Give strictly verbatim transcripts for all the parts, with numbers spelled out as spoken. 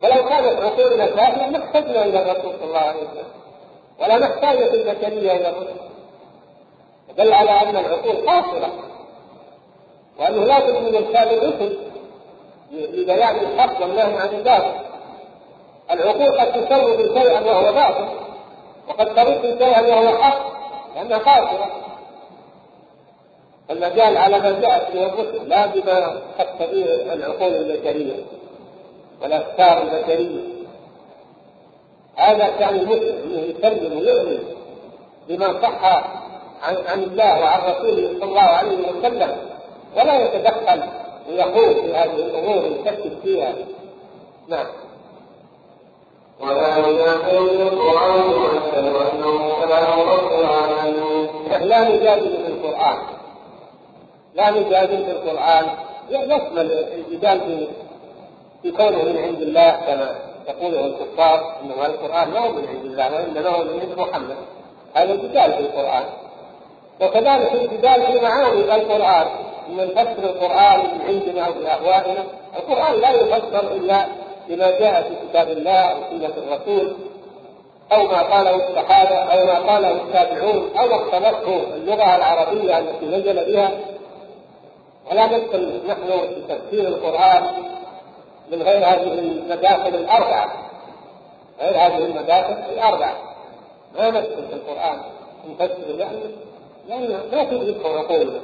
ولو كانت عقولنا كافية ما احتجنا إلى الرسول صلى الله عليه وسلم، ولا نحتاج في البشرية إلى الرسل. دل على أن العقول قاصرة، وأنه لا بد من إرسال الرسل لبيان الحق والنهي عن الباطل. العقول قد تسوي شيئا وهو باطل، وقد ترد شيئا وهو حق، لأنها قاصرة. المجال على ما جاءت به الرسل لا بما تقتضيه العقول البشرية والأفكار البشرية. هذا كان المسلم أنه يسلم ويؤمن بما صح عن, عن الله وعن رسوله صلى الله عليه وسلم، ولا يتدخل ويقول في هذه الأمور ويشكك فيها. نعم. ولا يجادل القرآن وأشهد أنه كلام رب العالمين. لا نجادل في القرآن، لا نجادل في القرآن يشمل الجدال في كونه من عند الله كما يقوله الكفار إنه القرآن ما هو من عند الله وإنما هو من عند محمد. هذا الجدال في القرآن. وكذلك الجدال في معاني القرآن، إن نفسر القرآن من عندنا أو بأهوائنا. القرآن لا يفسر إلا بما جاء في كتاب الله أو سنة الرسول، أو ما قاله الصحابة أو ما قاله التابعون، أو ما اقتضته اللغة العربية التي نزل بها. ولا ندخل نحن في تفسير القرآن من غير هذه المداخل الأربعة، غير هذه المداخل الأربعة. ما ندخل في القرآن نفسر لأنه لأنه لا تدركه عقولنا،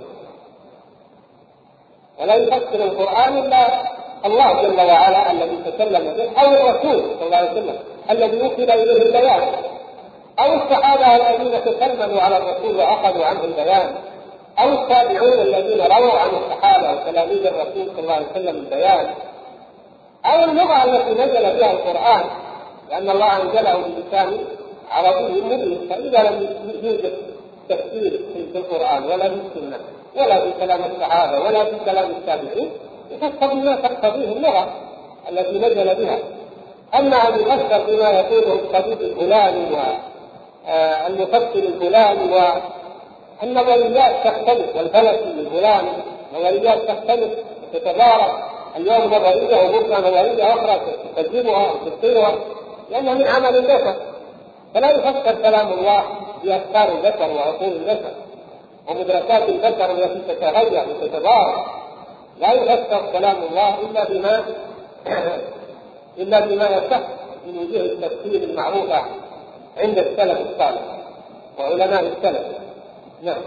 ولا يفسر القرآن إلا الله جل وعلا الذي تكلم به، أو الرسول صلى الله عليه وسلم الذي وصل إليه البيان، أو الصحابة الذين تكلموا على الرسول وأخذوا عنه البيان، أو التابعون الذين رووا عن الصحابة وتلاميذ الرسول صلى الله عليه وسلم البيان، أو اللغة التي نزل بها القرآن، لأن الله أنزله بلسان عربي مبين. فإذا لم يوجد تفسير في القرآن ولا في السنة ولا في كلام الصحابة ولا في كلام التابعين، يفسر ما تقتضيه اللغة التي نزل بها. أما أن يفسر بما يقوله الطبيب الفلاني والمفسر الفلاني، والنظريات تختلف، والفلكي الفلاني نظريات تختلف وتتضارب، اليوم نظرية وبكرة نظرية أخرى تكذبها وتبطلها، لأنه من عمل البشر. فلا يفسر كلام الله بأفكار البشر وعقول البشر ومدركات البشر التي تتغير وتتضارب. لا يفسر كلام الله إلا بما إلا بما يصح من وجوه التفسير المعروفة عند السلف الصالح وعلماء السلف. نعم.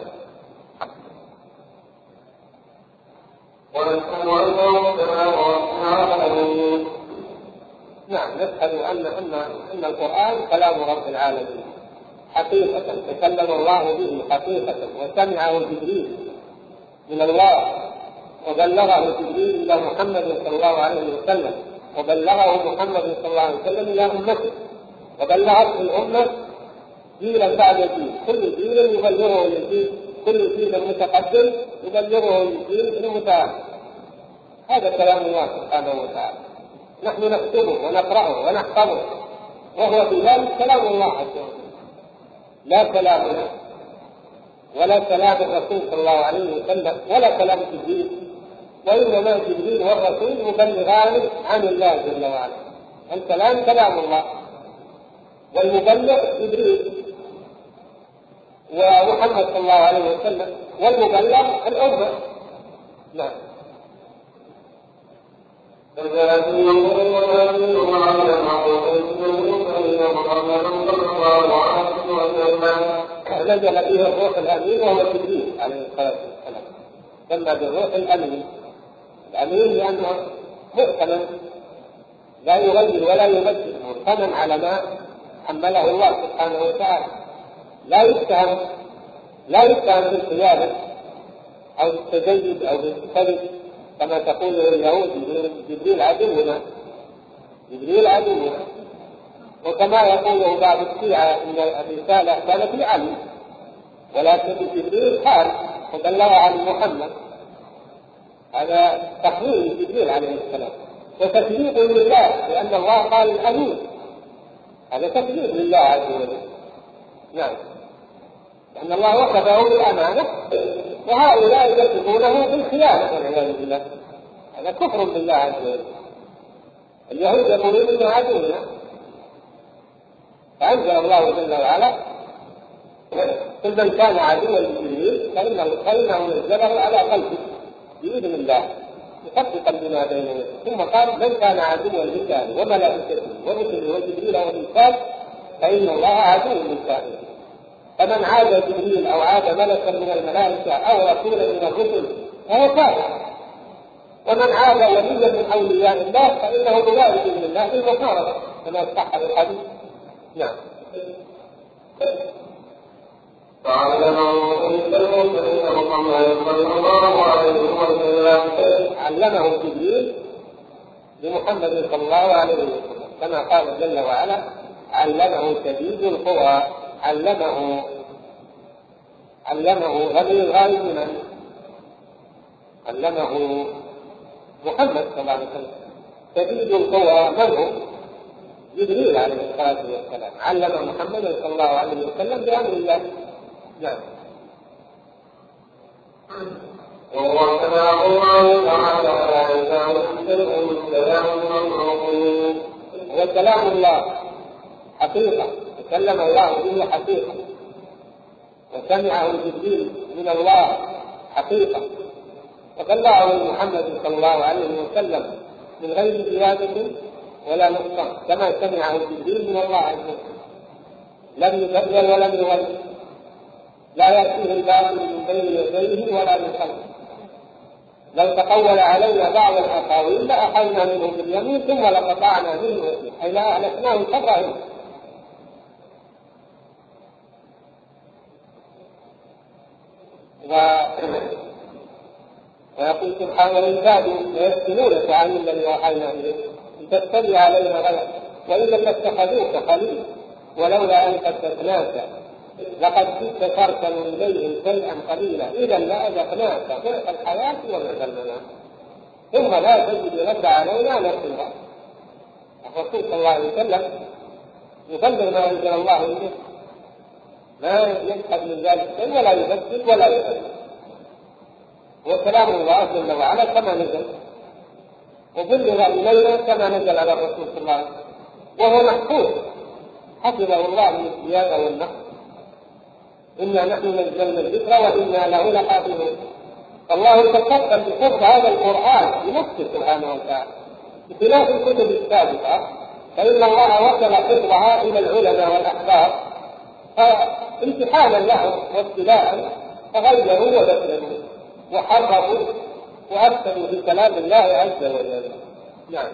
ونشهد أنه كلام رب العالمين. نعم، نشهد أن أن أن القرآن كلام رب العالمين حقيقة، تكلم الله به حقيقة، وسمعه جبريل من الله، وبلغه جبريل إلى محمد صلى الله عليه وسلم، وبلغه محمد صلى الله عليه وسلم إلى أمته، وبلغته الأمة جيلا بعد جيل، كل جيل يبلغه للجيل، كل جيل متقدم يبلغه للجيل المتأخر. هذا كلام الله سبحانه وتعالى، نحن نكتبه ونقرأه ونحفظه، وهو بذلك كلام الله عز وجل، لا كلامنا ولا كلام الرسول صلى الله عليه وسلم ولا كلام جبريل، وإنما جبريل والرسول مبلغان عن الله جل وعلا. الكلام كلام الله، والمبلغ جبريل ومحمد صلى الله عليه وسلم، والمبلغ الأمة. نعم. نزل به الروح الأمين وهو جبريل عليه الصلاة والسلام، سمى بالروح الأمين. الأمين لأنه مؤتمن لا يغير ولا يبدل، مؤتمن على ما حمله الله سبحانه وتعالى، لا يتهم لا يتهم بالخيانة أو بالتزيد أو بالكذب كما تقوله اليهود. جبريل عدونا، جبريل عدونا. وكما يقوله بعض الشيعة إن الرسالة كانت لعلي، ولكن جبريل قال وبلغ عن محمد. هذا تقويم جبريل عليه السلام وتكذيب لله، لأن الله قال الأمين، هذا تكذيب لله عز وجل. نعم، لأن الله وصفه بالأمانة، وهؤلاء يصفونه بالخيانة والعياذ بالله. هذا كفر بالله عز وجل. اليهود يقولون انه عدونا، فأنزل الله جل وعلا قل من كان عدوا لجبريل فإنه نزله على قلبه بإذن الله مصدقا بما بين يديه، ثم قال من كان عدوا لله وملائكته ورسله وجبريل وميكال فإن الله عدو للكافرين. فمن عاد جبريل أو عاد ملكا من الملائكة أو رسولا من الرسل فهو كافر، ومن عاد وليا من أولياء الله فإنه يبارك بإذن الله بالمحاربة كما صح الحديث. نعم. فعلمه محمد صلى الله عليه وسلم علمه جبريل لمحمد صلى الله عليه وسلم كما قال جل وعلا علمه شديد القوى. علمه علمه غير الغائب من علمه محمد صلى الله عليه وسلم شديد القوى من هو؟ جبريل عليه الصلاة والسلام علم محمد صلى الله عليه وسلم بأمر الله. نعم. وهو كلام الله تعالى لا يزال شيء كلام المخلوقين. هو كلام الله حقيقة، تكلم الله به حقيقة، وسمعه جبريل من الله حقيقة، وبلغه محمد صلى الله عليه وسلم من غير زيادة ولا نقصان كما سمعه جبريل من الله عز وجل، لم يبدل ولم يغير، لا يأتيه الباطل من بين يديه ولا من خلفه. لو تقول علينا بعض الأقاويل لأخذنا منه باليمين ثم لقطعنا منه الوتين، أي لا أهلكناه كرهنا. ويقول سبحانه العباد ويفتنونك عن الذي أوحينا إليك لتتبع علينا غيره وإذا لاتخذوك خليل ولولا أن ثبتناك لقد كنت تركن إليهم شيئا قليلا إذا لأذقناك ضعف الحياة وضعف الممات ثم لا تجد لك علينا نصيرا. الرسول صلى الله عليه وسلم يبلغ ما أنزل الله إليه، ما يجحد من ذلك شيء ولا يبدل ولا يبدل، وكلام الله جل وعلا كما نزل وبلغ إلينا كما نزل على الرسول صلى الله عليه وسلم، وهو محفوظ حفظه الله من الزيادة والنقص. إنا نحن نزلنا الذكر وإنا له لحافظون. الله تقدم بحفظ هذا القرآن بنفسه سبحانه وتعالى بخلاف الكتب السابقة، فإن الله وكل حفظها إلى العلماء والأحبار فامتحانا لهم وابتلاء فغيروا وبدلوا وحرفوا وأفسدوا في كلام الله عز وجل. نعم.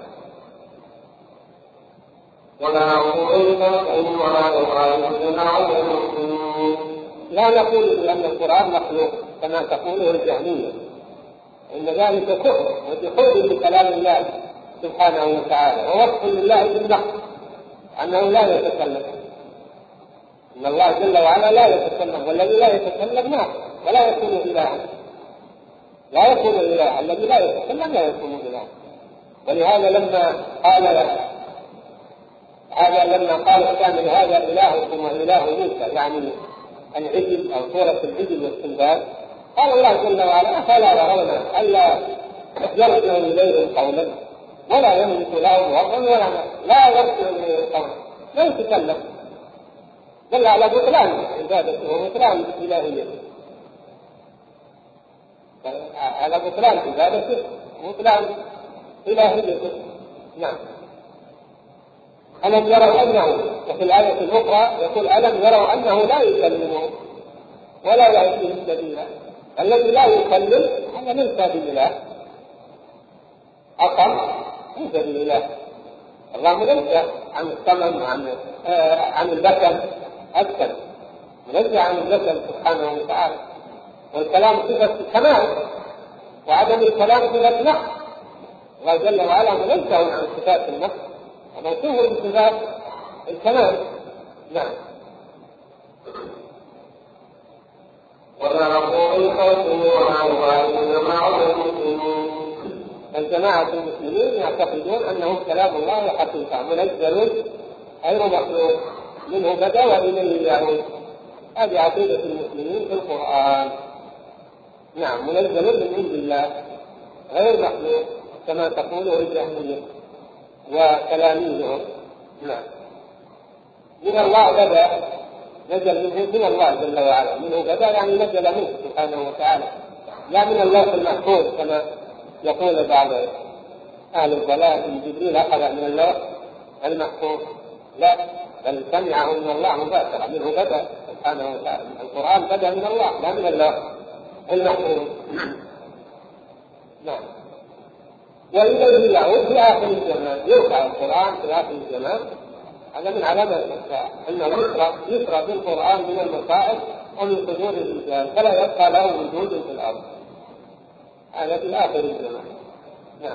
ولا نقول ولا نقال لا نقول بأن القرآن مخلوق كما تقوله الجهمية، إن ذلك كفر وجحود لكلام الله سبحانه وتعالى ووصف لله بالنقص أنه لا يتكلم. إن الله جل وعلا لا يتكلم، والذي لا يتكلم ناقص ولا يكون إلها، لا يكون إله، الذي لا يتكلم لا يكون إله. ولهذا لما قال هذا لما قال الثاني هذا إلهكم وإله موسى يعني العجل أو صورة العجل والسنبال، قال الله جل وعلا أفلا يرون ألا يرجع إليهم قولا ولا يملك لهم ضرا ولا نفعا، لا يرجع إليهم قولا لا يتكلم، دل على بطلان عبادته وبطلان إلهيته، على بطلان عبادته وبطلان إلهيته. نعم. ألم يروا أنه، وفي الآية الأخرى يقول ألم يروا أنه لا يكلمهم ولا يأتيهم سبيلا. الذي لا يكلم هذا ليس بالإله، أقل ليس بالإله. الله ليس عن الصمم عن آه عن البشر أكثر، ليس عن البشر سبحانه وتعالى، والكلام صفة كمال وعدم الكلام صفة نقص. الله جل وعلا منزه عن صفات النقص وموصوف بصفات الكمال. نعم. ولا نقول الخوف ولا جماعة المسلمين. الجماعة المسلمين يعتقدون أنه كلام الله حقيقة منزل غير مخلوق منه بدا وإليه يعود. هذه عقيدة المسلمين في القرآن. نعم، منزل من عند الله غير مخلوق كما تقوله الجهمية. وتلاميذهم. نعم. من الله بدأ، نزل منه من الله جل وعلا، منه بدأ يعني نزل منه سبحانه وتعالى، لا من اللوح المحفوظ كما يقول بعض أهل الضلال إن جبريل أخذ من اللوح المحفوظ، لا، بل سمعه من الله مباشرة، منه بدأ سبحانه وتعالى. القرآن بدأ من الله لا من اللوح المحفوظ. نعم. وإليه يعود في آخر الزمان، يرفع القرآن في آخر الزمان، هذا من علامات الساعة، أنه يسرى يسرى بالقرآن من المصائب ومن صدور الرجال فلا يبقى له وجود في الأرض، هذا في آخر الزمان. نعم.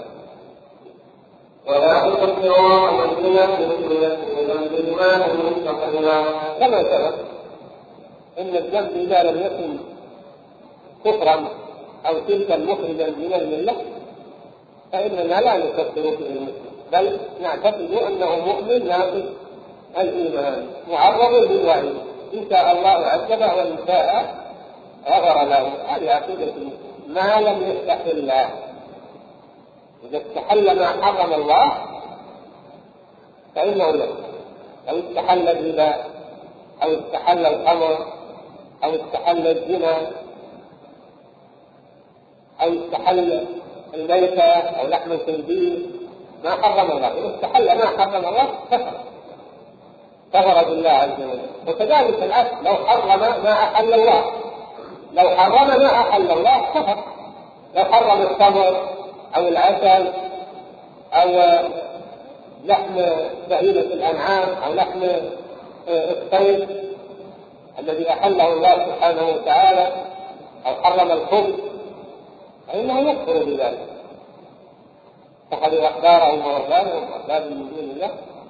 ولا تكفروا مؤمنا بالإيمان المستقيم. كما سبق أن الذنب إذا لم يكن كفرا أو تلك مخرجا من الملة فإننا لا نكفر به المسلم، بل نعتقد أنه مؤمن ناقص الإيمان معرض بالوعيد، إن شاء الله عذبه وإن شاء غفر له. هذه عقيدة المسلم ما لم يستحل الله. إذا استحل ما حرم الله فإنه له، أو استحل الربا أو استحل الخمر أو استحل الزنا أو استحل الميتة أو لحم الخنزير ما حرم الله، إذا استحل ما حرم الله كفر كفر بالله عز وجل. وكذلك العكس، لو حرم ما أحل الله، لو حرم ما أحل الله كفر. لو حرم الخمر أو العسل أو لحم بهيمة الأنعام أو لحم الصيد الذي أحله الله سبحانه وتعالى أو حرم الخبز فإنه يكفر بذلك، اتخذوا أحبارهم ورهبانهم أربابا من دون الله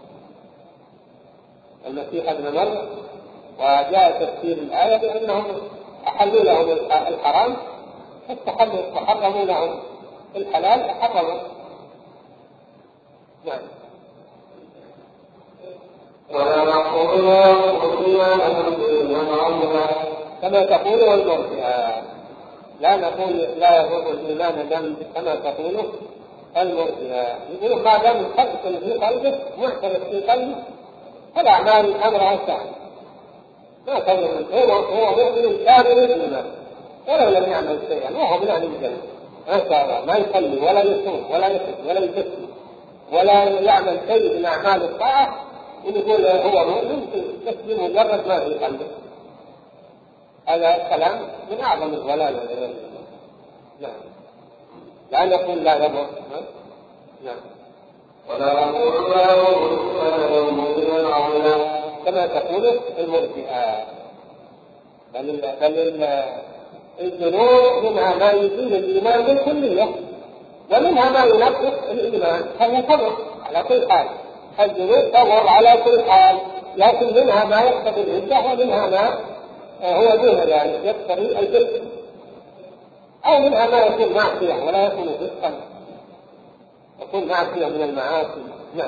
المسيح ابن مريم. وجاء تفسير الآية بأنهم أحلوا لهم الحرام فحرموا لهم الحلال فحرموا. نعم. ولا نقول كما تقول المرجئة، لا نقول لا يضر الإيمان دم كما تقول المرجئة، يقولون ما دام الخلق في قلبه محترف في قلبه فالأعمال أمرها سهل ما تضر، هو هو مؤمن كامل الإيمان ولو لم يعمل شيئا وهو من أهل الجنة ما شاء الله، ما يصلي ولا يصوم ولا يصوم ولا يزكي ولا يعمل شيء من أعمال الطاعة ونقول هو مؤمن بس بمجرد ما في قلبه. هذا كلام من أعظم الضلال والعياذ بالله. نعم. لا نقول لا يضر. نعم. ولا نقول لا يضر كما تقول المرجئة، بل بل الذنوب منها ما يزيد الإيمان بالكلية ومنها ما ينقص الإيمان، فهي تضر على كل حال. الذنوب تضر على كل حال، لكن منها ما يقتضي العدة ومنها ما هو دون ذلك يقتضي الفسق، أو منها ما يكون معصية ولا يكون فسقا، يكون معصية من المعاصي. نعم.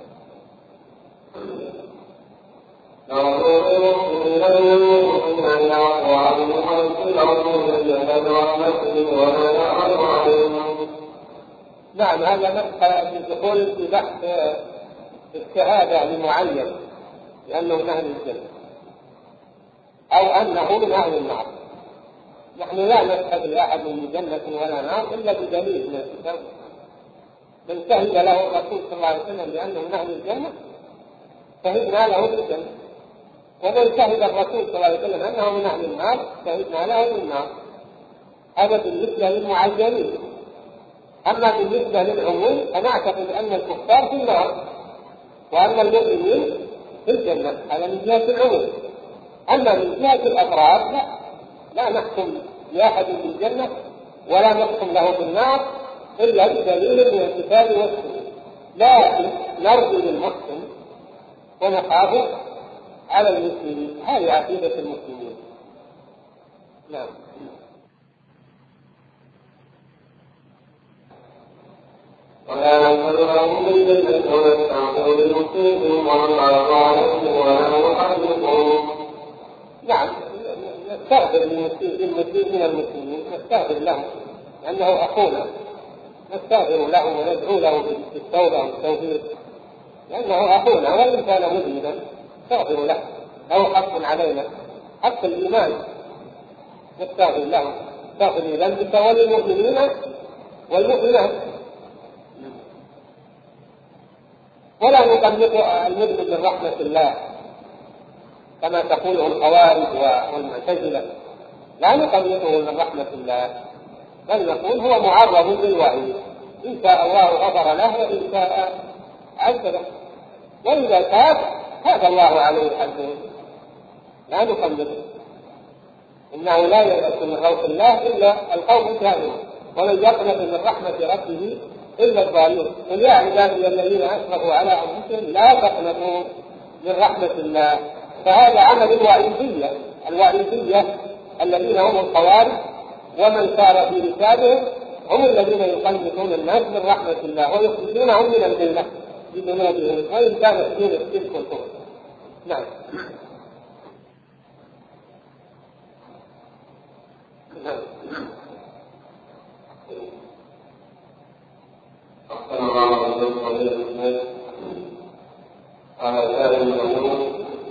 نعم. هذا مدخل الدخول في بحث الشهادة لمعين لأنه من أهل الجنة أو أنه من أهل النار. نحن لا نشهد لأحد من جنة ولا نار إلا بدليل من الكتاب. من شهد له الرسول صلى الله عليه وسلم بأنه من أهل الجنة شهدنا له بالجنة، ومن شهد الرسول صلى الله عليه وسلم أنه من أهل النار شهدنا له بالنار. هذا بالنسبة للمعينين. أما بالنسبة للعموم فنعتقد أن الكفار في النار وأن المؤمنين في الجنة، هذا من جهة العموم. أما من جهة الأفراد لا, لا نحكم لأحد بالجنة ولا نحكم له بالنار إلا بدليل من الكتاب والسنة، لكن نرجو للمحسن ونخاف على المسلمين. هذه عقيدة المسلمين. نعم. ولا نقولهم بالجنة ونستعطوا بالمسلمين ولا نحرقهم. نعم. نستغفر للمسلمين من المسلمين، نستغفر لهم لأنه أخونا، نستغفر له وندعو له بالتوبة والتوفيق لأنه أخونا وإن كان مذنبا نغفر له، له حق علينا، حق الإيمان نستغفر له، نستغفر لذنبك وللمؤمنين والمؤمنات، ولا نقلق المذنب من رحمة الله كما تقوله الخوارج والمعتزلة، لا نقلقه من رحمة الله، بل نقول هو معرض للوعيد، إن شاء الله غفر له وإن شاء عذبه، وإذا تاب تاب الله عليه حسنه، لا نقلقه. إنه لا يأس من روح الله إلا القوم الكافرون، ومن يقنط من رحمة ربه إلا الظالمون. قل يا عبادي الذين أسرفوا على أنفسهم لا تقنطوا من رحمة الله. فهذا عمل الوعيدية، الوعيدية الذين هم الخوارج ومن سار في ركابهم هم الذين يقنطون الناس من رحمة الله ويخرجونهم من الملة بذنوبهم وإن كان فيهم الشرك والكفر. نعم. أحسن الله إليكم فضيلة الشيخ. على سائر الأمور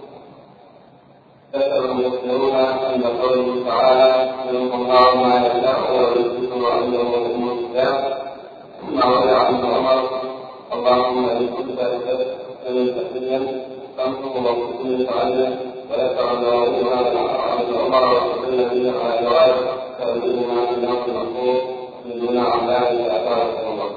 ذكر المسلمون عند قوله تعالى: يمحو الله ما يشاء ويثبت وعنده أم الكتاب. ثم روي عن عمر: اللهم إن كنت أشهد تحليا فانصر وكل تعلم ويسر داوود هذا عن عمر وكل نبي على جواب تأويلهما في نص المنصور من دون أعمال أثار الله.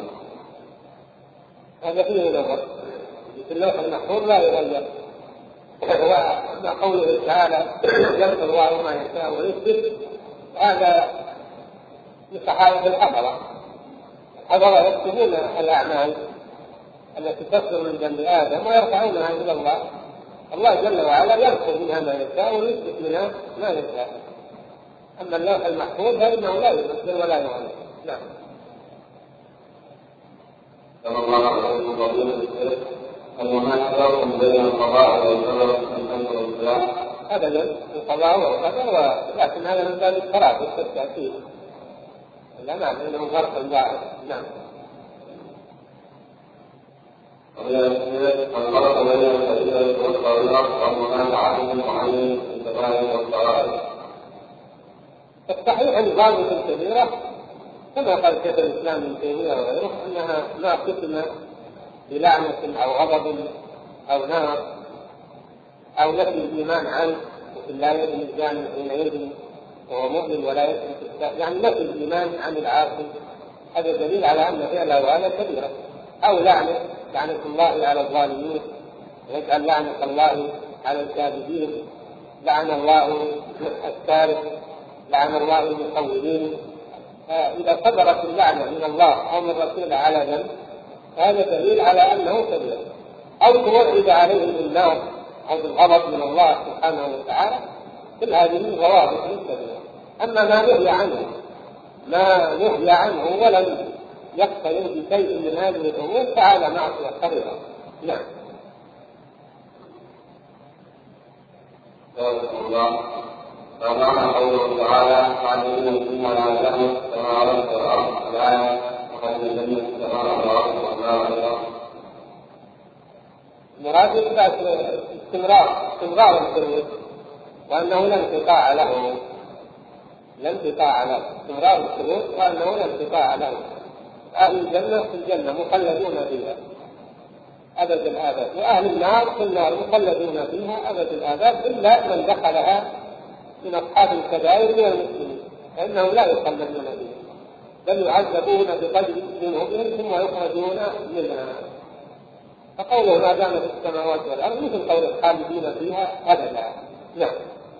هذا فيه نظر في اللوح المحفوظ لا يغير. وما قوله تعالى يمحو الله ما يشاء ويثبت، هذا لصحائف الحضرة، الحضرة يكتبون الأعمال التي تصدر من جنب آدم ويرفعونها إلى الله، الله جل وعلا ينقل منها ما يشاء ويثبت منها ما يشاء. أما اللوح المحفوظ فإنه لا يمثل ولا يغير. نعم. صلى الله عليه وسلم هل هناك فرق بين القضاء والقدر في الأمر والصلاة؟ أبدا، القضاء والقدر، لكن هذا من باب التراخي والتأكيد، لا معنى أنه فرق ظاهر. نعم. الفرق بين الفريضة والفريضة وهناك عدد معين في الكبائر والصغائر. الصحيح أن ضابط كبيرة كما قال شيخ الإسلام ابن تيمية وغيره أنها ما ختم بلعنة أو غضب أو نار أو نفي الإيمان عنه، وفي لا يدري الجانب حينئذ وهو مؤمن ولا يدري الإسلام، يعني نفي الإيمان عن العاصي، هذا دليل على أن فعله هذا كبيرة. أو لعنة، لعنة الله على الظالمين، يجعل لعنة الله على الكاذبين، لعن الله السارق، لعن الله المقولين. إذا صدرت اللعنة من الله أو من رسوله على ذنب هذا دليل على أنه كبير، أو توعد عليه بالنار أو بالغضب من الله سبحانه وتعالى، كل هذه الضوابط كبيرة. أما ما نهي عنه ما نهي عنه ولم يقترن بشيء من هذه الأمور فهذا معصية كبيرة. نعم. الله فمعنى قوله تعالى: "وعلمنا فيما لا تعلم كما رزق الأرض الآية وقد الذين استمروا الأرض وما الأرض". مراد استمرار استمرار الخلود، وأنه لا انقطاع له، لا انقطاع له، استمرار الخلود وأنه لا انقطاع له. أهل الجنة في الجنة مخلدون فيها أبد الآباد، وأهل النار في النار مخلدون فيها أبد الآباد، إلا من دخلها من أصحاب الكبائر من المسلمين فإنه لا يخلدون فيها، بل يعذبون بقدر ذنوبهم ثم يخرجون منها. فقوله ما دام في السماوات والأرض مثل قول الخالدين فيها أبدا. نعم.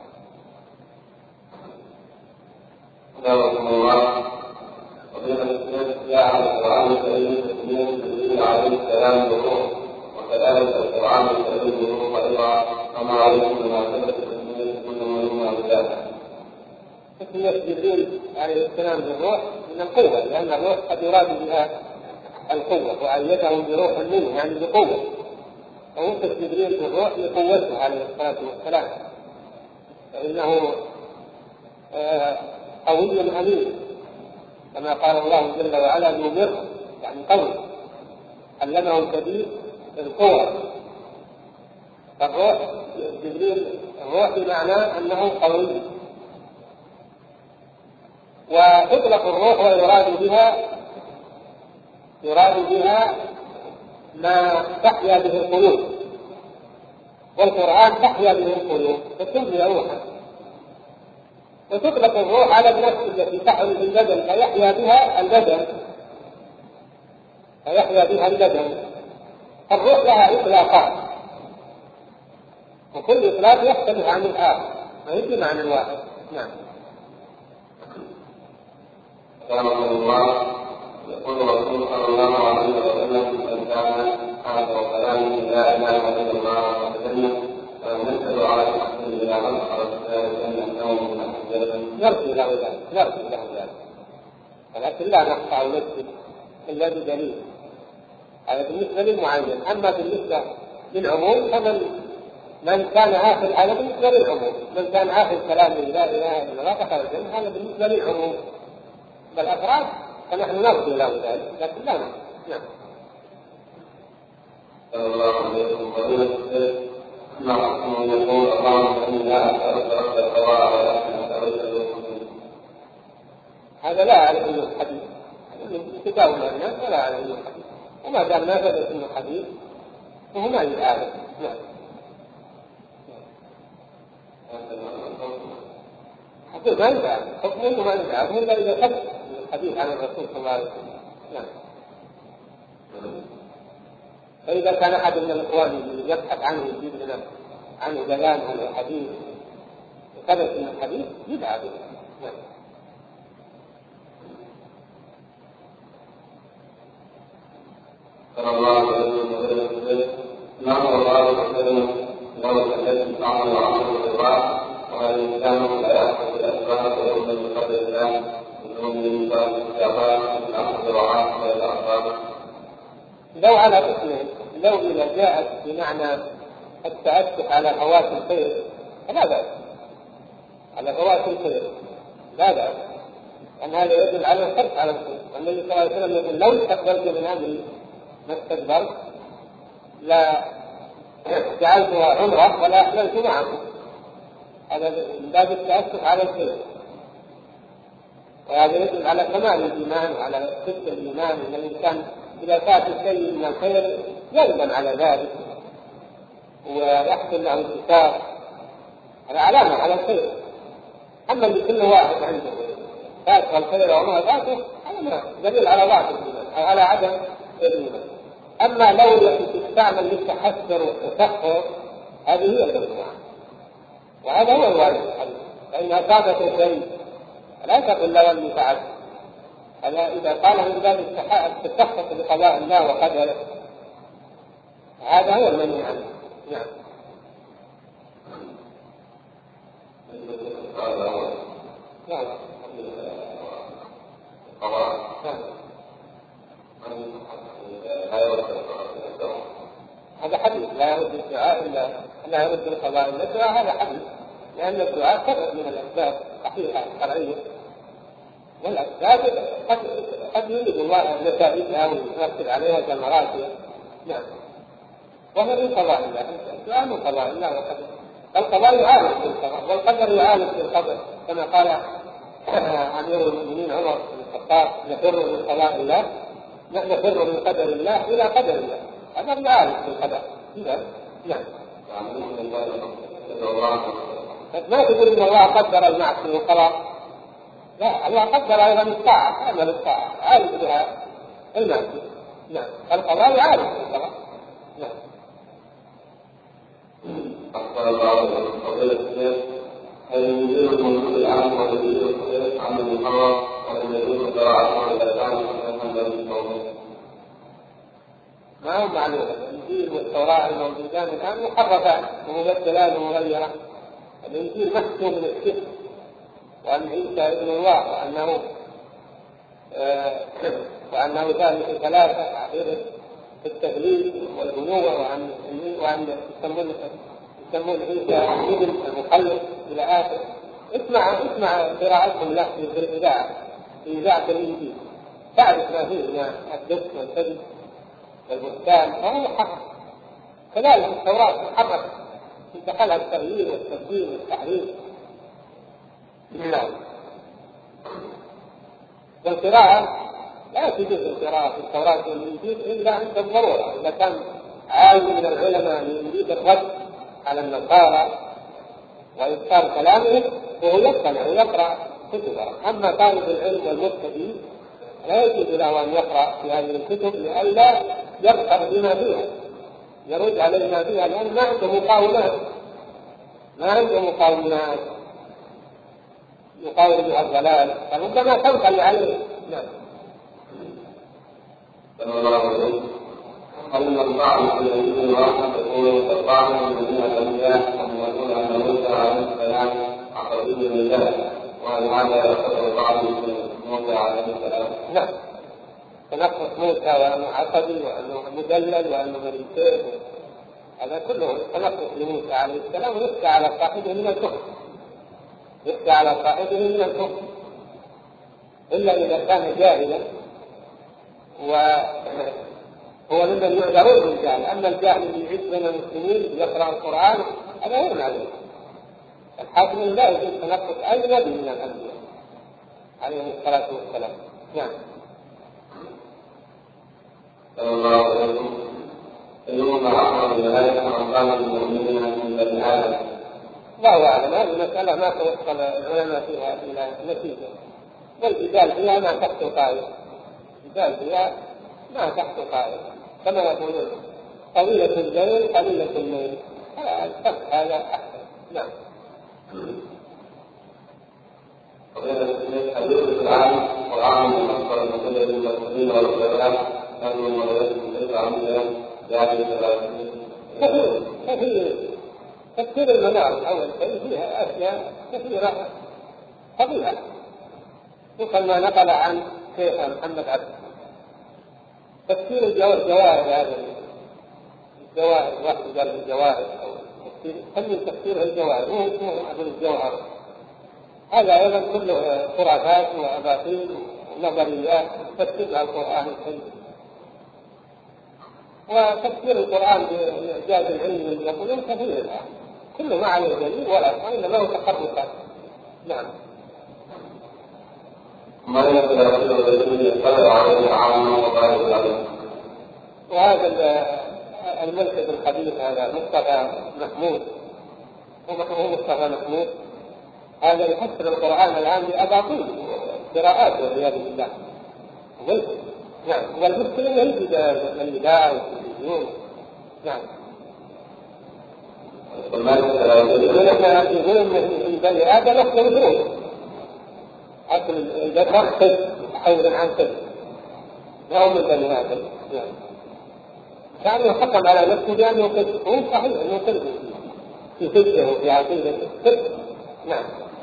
وبين السنة على القرآن الكريم تسليم جبريل عليه السلام بالروح، وكذلك القرآن الكريم بالروح أيضا، وما عليكم ما ثبت تسليم كل منهما بذاته. تسمية جبريل عليه السلام بالروح من القوة، لأن الروح قد يراد بها القوة، وأيده بروح منه يعني بقوة، فوصف جبريل بالروح لقوته عليه الصلاة والسلام، فإنه قوي أمين كما قال الله جل وعلا: ذو مرة يعني قوي، علمه الكبير القوة. الروح جبريل الروح بمعنى أنه قوي. وتطلق الروح ويراد بها يراد بها ما تحيا به القلوب، والقرآن تحيا به القلوب فتسمى روحا. وتطلق الروح على النفس التي تحمل البدن فيحيا بها البدن فيحيا بها البدن. الروح لها إطلاقات، وكل إطلاق يختلف عن الآخر، وهي بمعنى واحد. نعم. رحمه الله يقول الرسول صلى الله عليه وسلم: من كان آخر كلامه لا إله إلا الله وسلم فنسأل على حسن إلى من خرج ذلك النوم نرجو له ذلك نرجو له ذلك ولكن لا نقطع نفسه إلا بدليل. هذا بالنسبة للمعين. أما بالنسبة للعموم فمن من كان آخر هذا بالنسبة للعموم من كان آخر كلامه لا إله إلا الله دخل الجنة، هذا بالنسبة للعموم. بالأفراد فنحن نرجو له ذلك لكن لا نعم. نعم. صلى الله عليه وسلم: ما حكم يقول اللهم إني لا أسألك رد القضاء ولكن أسألك المسلمين؟ هذا لا أعرف أنه الحديث اتباع الناس ولا أعرف أنه الحديث، وما دام ما ثبت أنه حديث فهو ما يعرف. نعم. حديث ما يعرف حكم أنه ما يعرف إلا إذا ثبت الحديث عن الرسول صلى الله عليه وسلم. نعم. فإذا كان أحد من الإخوان يبحث عنه يجيب لنا عنه بيان عن الحديث وثبت من الحديث يدعى به. نعم. صلى الله عليه وسلم: نعم الله وسلم لو التي تعمل وعمل الرضاع وهذا الإنسان لا يأخذ الأسباب ويؤمن بقدر الله من الإنسان الشيطان من أخذ الرعاة وإلى الأرباب. لو على اسمه لو إذا جاءت بمعنى التأسف على فوات الخير فلا بأس، على فوات الخير لا بأس، أن هذا يدل على الحرص على الخير. النبي صلى الله عليه وسلم يقول: لو استقبلت من أمري ما استكبرت لا جعلتها عمرة ولا أحللت معكم. هذا من باب التأسف على الخير، وهذا يدل على كمال الإيمان وعلى صدق الإيمان، أن الإنسان إذا فات الشيء من الخير يندم على ذلك ويحصل له انتصار، هذا علامة على الخير. أما لكل واحد عنده فات الخير وما فاته هذا دليل على ضعف الإيمان أو على عدم الإيمان. أما لو التي تستعمل للتحسر والتفخر هذه هي الجماعة، وهذا هو الواجب. فإن أصابك شيء لا تقل لو أني فعلت، هذا إذا قال من باب التسخط بقضاء الله وقدره هذا هو المنهي عنه. نعم. نعم. هذا حديث لا يرد الدعاء إلا لا يرد القضاء إلا الدعاء، هذا حديث، لأن الدعاء سبب من الأسباب صحيحة شرعية، والأسباب قد قد يريد الله نتائجها ويرتب عليها ثمرات. نعم. وهو من قضاء الله، الدعاء من قضاء الله وقدر. القضاء يعالج بالقضاء والقدر يعالج بالقدر، كما قال أمير المؤمنين عمر بن الخطاب: نفر من قضاء الله نفر من قدر الله إلى قدر الله. هذا يعالج بالقدر. نعم. ما تقول إن الله قدر المعصية والقضاء، لا، الله قدر أيضا الطاعة، عمل الطاعة عالج بها المعصية. نعم. القضاء يعالج بالقضاء. نعم. أقبل الله فضيلة الشيخ: هل يجوز الموجود العام والذي يصير عن المحرم وهل يجوز القراءة على الأذان من باب الموضوع؟ ما هو معلوم. الإنجيل والتوراة الموجودان الآن محرفان ومبدلات ومغيرة. الإنجيل محكوم من الشرك وأن عيسى ابن الله وأنه آه وأنه ثالث ثلاثة عقيدة في التغليل والبنوة، وأن وأن يسمون يسمون عيسى ابن المخلص إلى آخر. اسمع اسمع قراءتهم له في الإذاعة في إذاعة الإنجيل، تعرف ما فيه من الدس والكذب والبهتان، فهو محرم كذلك التوراة محرفة دخلها التغيير والتبديل والتحريف. نعم. والقراءة لا تجوز القراءة في التوراة والإنجيل إلا عند الضرورة، إذا كان عالم من العلماء يريد الرد على النصارى وإبطال كلامهم وهو يقتنع ويقرأ كتبه. أما طالب العلم والمبتدئ لا يجوز له أن يقرأ في هذه الكتب لئلا يبحث بما فيها، يرد عليه ما فيها، لأن ما عنده مقاومات، ما عنده مقاومات يقاوم بها الضلال، فربما تنقل عليه. نعم. أن الطعن الذي واحد يقول الطعن الذين الأنبياء أن يقول أن موسى عليه السلام عقبي لله، وأن هذا يعتبر الطعن من موسى عليه السلام. نعم. تنقص موسى وأنه عقبي وأنه مدلل وأنه مريض، هذا كله تنقص لموسى عليه السلام، ويخشى على صاحبه من الكفر، يخشى على صاحبه من الكفر إلا إذا كان جاهلا وهو ممن يعذرون بالجهل. أما الجاهل اللي يعيش بين المسلمين يقرأ القرآن هذا غير معلوم. الحاكم لا يجوز تنقص أي نبي من الأنبياء عليه الصلاة والسلام. نعم. صلى الله عليه وسلم اليوم أحمد بذلك أنقام المؤمنين من بني آدم. الله أعلم. هذه المسألة ما توصل العلماء فيها إلى نتيجة، والجدال فيها ما تحت قائل، الجدال فيها ما تحت قائل، كما يقولون طويلة الليل قليلة الليل، هذا أحسن. نعم. حديث العام والعام من أكثر المسلمين والمسلمين والعلماء أنهم ولدهم ليس عندهم يعني ثلاثين. كثير كثير تفسير المنار الأول فيها أشياء كثيرة طبيعة، مثل ما نقل عن شيخ محمد عبد تفسير الجواهر، هذا الجواهر واحد قال الجواهر أو تفسير تفسير الجواهر مو اسمه أبو الجوهر، هذا أيضا كله خرافات وأباطيل ونظريات تفسير القرآن الكريم. وتفسير القرآن بإعجاز العلم يقولون كثير الآن كله ما عليه دليل ولا إنما هو تخرصات. نعم. ما يقدر الذي يطلع عليه عامة وغير ذلك. وهذا الملحد الخبيث هذا مصطفى محمود، هو مصطفى محمود هذا يفسر القرآن الآن بأباطيل قراءات والعياذ بالله. نعم. والمسلم يجد النداء والتلفزيون. نعم. يقولون من بني آدم أكثر مدروس، أكل الذكر خذ حولا عن خذ، لا هم من بني آدم. نعم. كان يحكم على نفسه بأنه كذب، هو صحيح أنه كذب في فكره في عقيدته. نعم.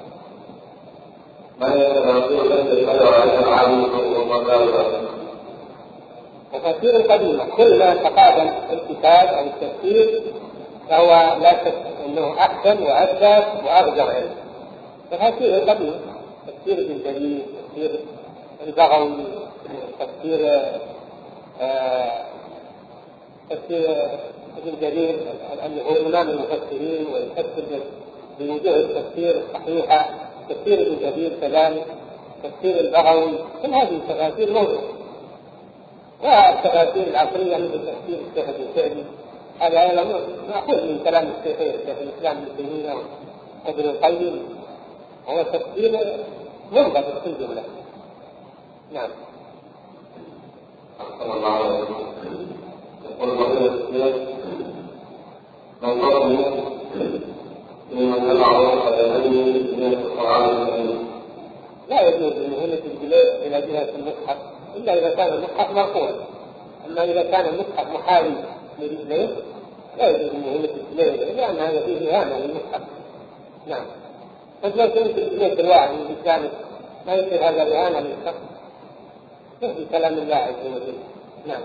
ما يتناقض الذي على عامة ومقالة. تفاسير القديمة كل ما تقابل الكتاب أو التفسير فهو لا شك أنه أحسن وأثبت وأرجع علم. تفاسير القديمة تفسير ابن جرير، تفسير البغوي، تفسير آه تفسير ابن جرير اللي هو إمام المفسرين ويفسر بوجوه التفسير الصحيحة، تفسير ابن جرير كذلك، تفسير البغوي، كل هذه التفاسير موجودة. والتفاسير العصرية مثل تفسير الشيخ ابن سعدي هذا مأخوذ من كلام الشيخين شيخ الإسلام ابن تيمية وابن القيم، هو تفسير منضبط في الجملة. نعم. صلى الله عليه وسلم يقول بقية السيد من ضرب ممن يضعه على يده من القرآن الكريم. لا يجوز مهلة الجليس إلى جهة المصحف إلا إذا كان المصحف مرفوعا، أما إذا كان المصحف محاذي لرجليه لا يجوز مهلة الجليس لأن هذا فيه إهانة للمصحف. نعم. بس لو كنت الجليس الواحد من بسانك ما يصير هذا إهانة للشخص، يهدي كلام الله عز وجل. نعم.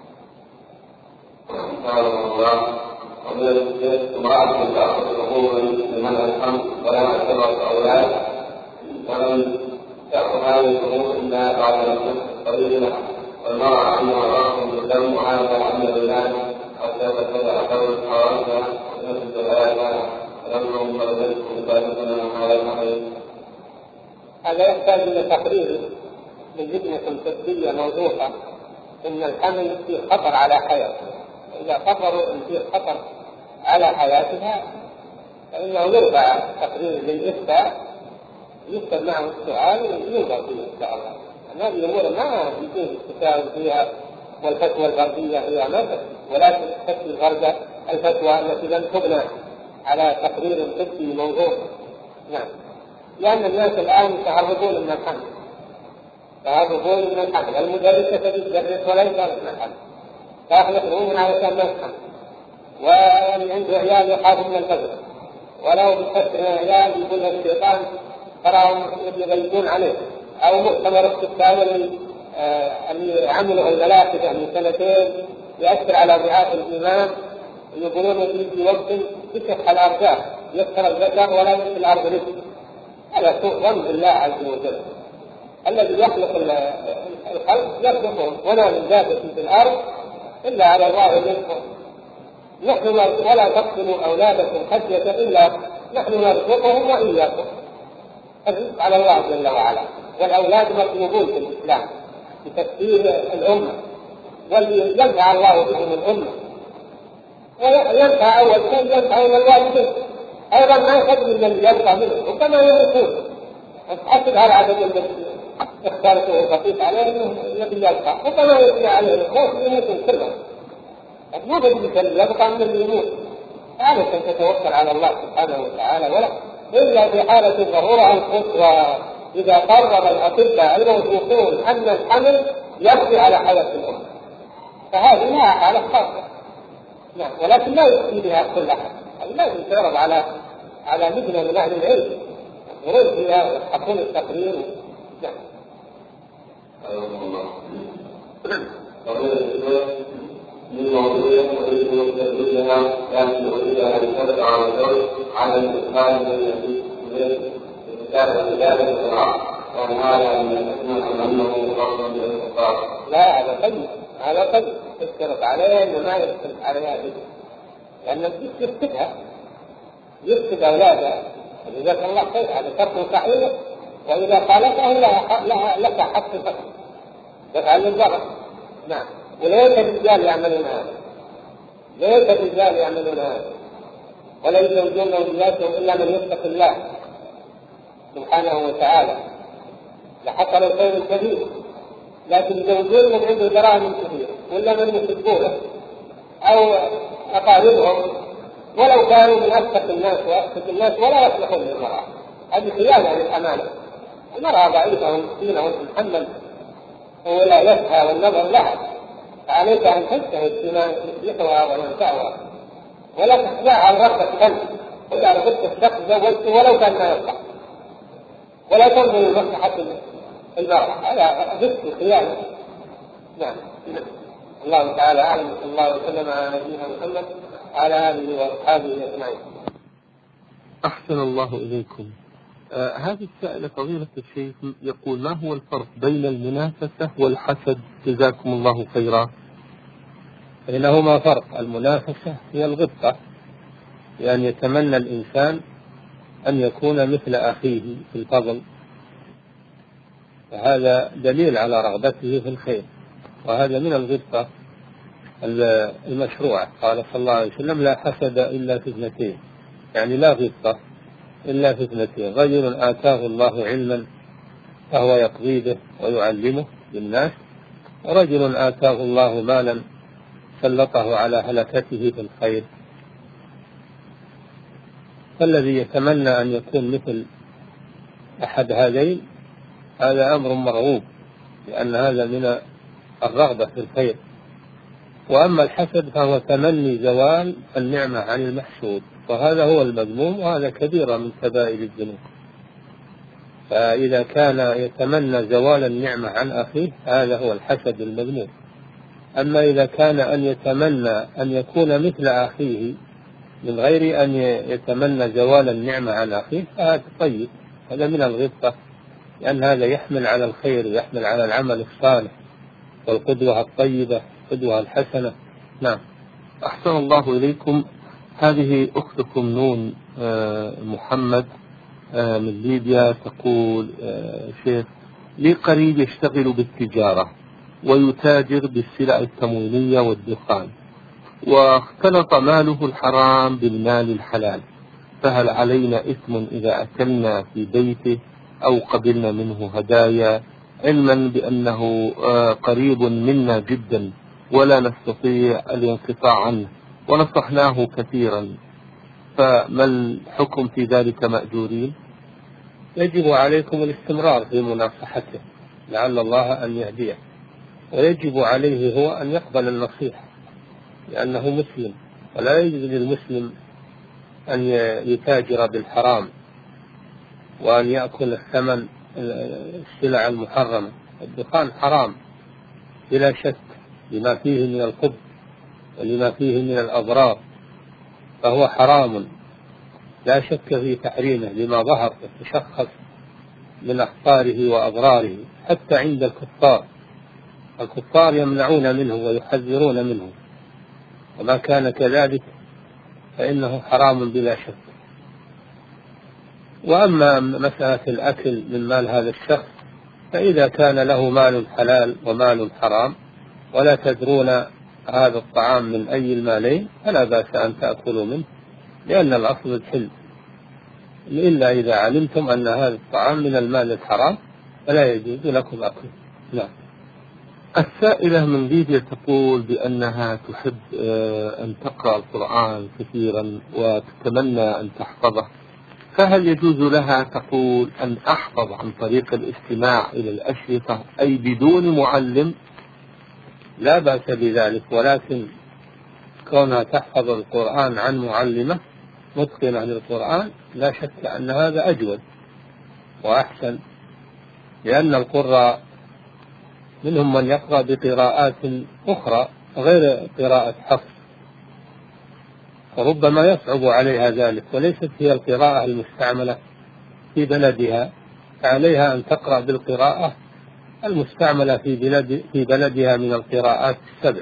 قال الله ومن الجليس امرأة تأخذ الأمور لمن الحمد ولا أكبر أولاد ولم تأخذ هذه الأمور إلا بعد نفسه قليلا، والمرأة عنها رأس بالدم وهذا عند البلاد كذا كذا أخذ الحوالي ونفس الآية ربهم فردتهم فردتنا على المحيط. هذا يحتاج إلى تقرير لجبنة طبية موضوعة إن الحمل فيه خطر على حياته. إذا قرروا إن فيه خطر على حياتها فإنه يرفع تقرير للإفتاء يكتب معه السؤال وينظر فيه إن شاء الله. هذه الأمور ما يجوز التساؤل فيها والفتوى الغربية هي ما ولا تفتي الغربة الفتوى التي لم تبنى على تقرير طبي موضوع. نعم، لأن الناس الآن يتهربون من الحمل، يتهربون من الحمل. المدرسة تدرس ولا يزال من الحمل، تأخذ من على كان الحمل، وعنده عيال يخاف من الفجر، ولو بفتح عيال يقول الشيطان تراهم يغيبون عليه. أو مؤتمر الستاوي اللي عملوا الملاحدة من سنتين يأثر على ضعاف الإيمان، يقولون في وقت تكح الأرزاق يكثر الذكر ولا يكثر الأرض رزق. هذا سوء ظن بالله عز وجل الذي يخلق الخلق يخلقهم، ولا من دابة في الأرض إلا على الله رزقهم. نحن ولا تقتلوا أولادكم خشية إلا نحن نرزقهم وإياكم. الرزق على الله جل وعلا، والأولاد مطلوبون في الإسلام بتكثير الأمة، والذي ينفع الله بهم الأمة وينفع أول شيء ينفع من الوالدين أيضا ما يخدم الذي ينفع منه وكما يملكون. أحسب على عدد الذي اختارته خفيف عليه أنه يبي ينفع وكما يبي عليه الخوف يموتون كلهم. مو بذلك اللي يبقى من اللي يموت. هذا أن تتوكل على الله سبحانه وتعالى ولا إلا في حالة ظهورها القصوى إذا قرر الأطباء الموثوقون أن الحمل يقضي على حياة الأم، فهذه لها حالة خاصة. نعم، ولكن لا يقضي بها كل أحد. لازم تعرض على على مثل من أهل العلم ورد فيها ويحقون التقرير. نعم. من موضوع أريد أن أتكلم لكن أريد أن أتكلم عن الزوج على الإسلام الذي كتاب الرجال والقراء وهذا من الأسماء أنه فرض بالإنفاق. لا، هذا طيب، هذا طيب تشترط عليه وما يشترط عليها به، لأن يفسدها يفسد أولادها. جزاك الله خير، هذا شرط صحيح، وإذا خالفه لها لك حق فقط تفعل الضرر. نعم، وليس الرجال يعملون هذا، ليس الرجال يعملون هذا، ولا يزوجون أولادهم إلا من يتق الله سبحانه وتعالى لحصل الخير الكبير. لكن يزوجون من عنده دراهم كثير ولا من يحبونه أو أقاربهم ولو كانوا من أسفل الناس وأسفل الناس ولا يصلحون للمرأة. هذه خيانة للأمانة. المرأة ضعيفة ومسكينة وتتحمل ولايتها والنظر لها، فعليك أن تجتهد فيما يصلحها وينفعها ولا تخدع عن رغبة القلب. إذا رغبت الشخص زوجته ولو كان ما يصلح، ولا تنظر لمصلحة المرأة، هذا ضد الخيانة. نعم، الله تعالى أعلم. صلى الله وسلم على نبينا محمد وعلى آله وأصحابه أجمعين. أحسن الله إليكم. آه هذه السائلة فضيلة الشيخ يقول: ما هو الفرق بين المنافسة والحسد؟ جزاكم الله خيرا. بينهما فرق. المنافسة هي الغبطة، لأن يتمنى الإنسان أن يكون مثل أخيه في الفضل، فهذا دليل على رغبته في الخير، وهذا من الغبطة المشروعة. قال صلى الله عليه وسلم: لا حسد إلا في اثنتين، يعني لا غبطة إلا في اثنتين: رجل آتاه الله علما فهو يقضي به ويعلمه للناس، ورجل آتاه الله مالا سلطه على هلكته في الخير. فالذي يتمنى أن يكون مثل أحد هذين هذا أمر مرغوب، لأن هذا من الرغبة في الخير. وأما الحسد فهو تمني زوال النعمة عن المحسود، وهذا هو المذموم، وهذا كبيرة من كبائر الذنوب. فإذا كان يتمنى زوال النعمة عن أخيه هذا هو الحسد المذموم. أما إذا كان أن يتمنى أن يكون مثل أخيه من غير أن يتمنى زوال النعمة عن أخيه فهذا طيب، هذا من الغبطة، لأن هذا يحمل على الخير ويحمل على العمل الصالح والقدوة الطيبة، القدوة الحسنة. نعم. أحسن الله إليكم. هذه أختكم نون محمد من ليبيا تقول: شيخ، لي قريب يشتغل بالتجارة ويتاجر بالسلع التموينية والدخان، واختلط ماله الحرام بالمال الحلال، فهل علينا إثم إذا أكلنا في بيته أو قبلنا منه هدايا، علما بأنه قريب منا جدا ولا نستطيع الانقطاع عنه ونصحناه كثيرا، فما الحكم في ذلك مأجورين؟ يجب عليكم الاستمرار في مناصحته لعل الله أن يهديه، ويجب عليه هو أن يقبل النصيحة لأنه مسلم، ولا يجوز للمسلم أن يتاجر بالحرام وأن يأكل الثمن السلع المحرمة. الدخان حرام بلا شك لما فيه من الخبث ولما فيه من الأضرار، فهو حرام لا شك في تحريمه لما ظهر وتشخص من أخطاره وأضراره حتى عند الكفار. الكفار يمنعون منه ويحذرون منه، وما كان كذلك فإنه حرام بلا شك. وأما مسألة الأكل من مال هذا الشخص فإذا كان له مال حلال ومال حرام ولا تدرون هذا الطعام من أي المالين فلا بأس أن تأكلوا منه، لأن الأصل الحل، إلا إذا علمتم أن هذا الطعام من المال الحرام فلا يجوز لكم أكله. نعم. السائلة من ليبيا تقول بأنها تحب أن تقرأ القرآن كثيرا وتتمنى أن تحفظه، فهل يجوز لها تقول أن أحفظ عن طريق الاستماع إلى الأشرطة أي بدون معلم؟ لا بأس بذلك، ولكن كونها تحفظ القرآن عن معلمة متقنة للقرآن لا شك أن هذا أجود وأحسن، لأن القراء منهم من يقرأ بقراءات أخرى غير قراءة حفظ، فربما يصعب عليها ذلك، وليست هي القراءة المستعملة في بلدها، فعليها أن تقرأ بالقراءة المستعملة في بلد في بلدها من القراءات السبع،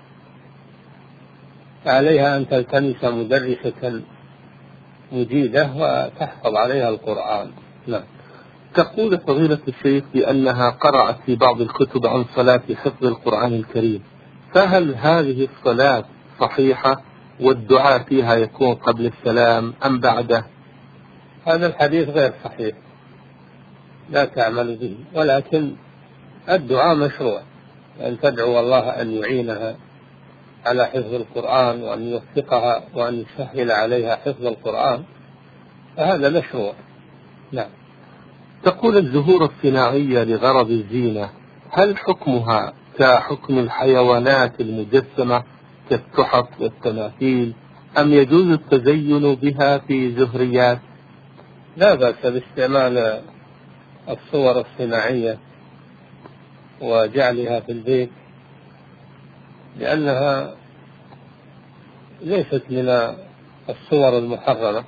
فعليها أن تلتمس مدرسة مجيدة وتحفظ عليها القرآن. لا. تقول فضيلة الشيخ بأنها قرأت في بعض الكتب عن صلاة حفظ القرآن الكريم، فهل هذه الصلاة صحيحة والدعاء فيها يكون قبل السلام أم بعده؟ هذا الحديث غير صحيح لا تعمل به، ولكن الدعاء مشروع، أن تدعو الله أن يعينها على حفظ القرآن وأن يوفقها وأن يسهل عليها حفظ القرآن، فهذا مشروع. نعم. تقول الزهور الصناعية لغرض الزينة هل حكمها كحكم الحيوانات المجسمة كالتحف والتماثيل أم يجوز التزين بها في زهريات؟ لا بأس باستعمال الصور الصناعية وجعلها في البيت، لأنها ليست من الصور المحرمة،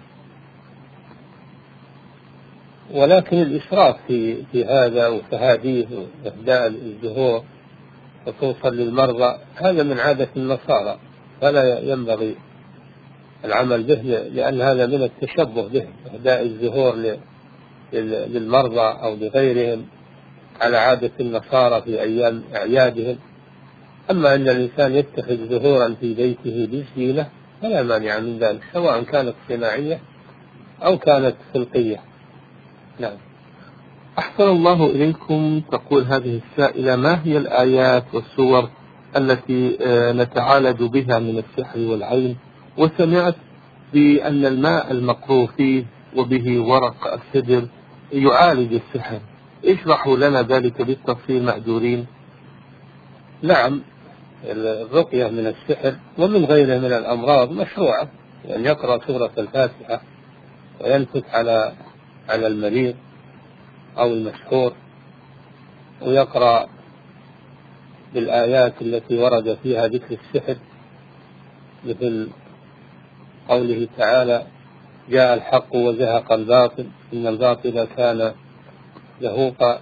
ولكن الإسراف في في هذا وتهاديه وإهداء الزهور خصوصا للمرضى هذا من عادة النصارى، فلا ينبغي العمل به، لأن هذا من التشبه به، إهداء الزهور للمرضى أو لغيرهم على عادة النصارى في أيام أعيادهم. أما أن الإنسان يتخذ زهورا في بيته للزينة فلا مانع من ذلك، سواء كانت صناعية أو كانت خلقية. نعم. أحسن الله إليكم. تقول هذه السائلة ما هي الآيات والسور التي نتعالج بها من السحر والعين؟ وسمعت بأن الماء المقروء فيه وبه ورق السدر يعالج السحر، اشرحوا لنا ذلك بالتفصيل مأجورين. نعم، الرقية من السحر ومن غيره من الأمراض مشروعة، أن يقرأ سورة الفاتحة وينفث على على المريض أو المسحور، ويقرأ بالآيات التي ورد فيها ذكر السحر، مثل قوله تعالى جاء الحق وزهق الباطل إن الباطل كان زهوقا،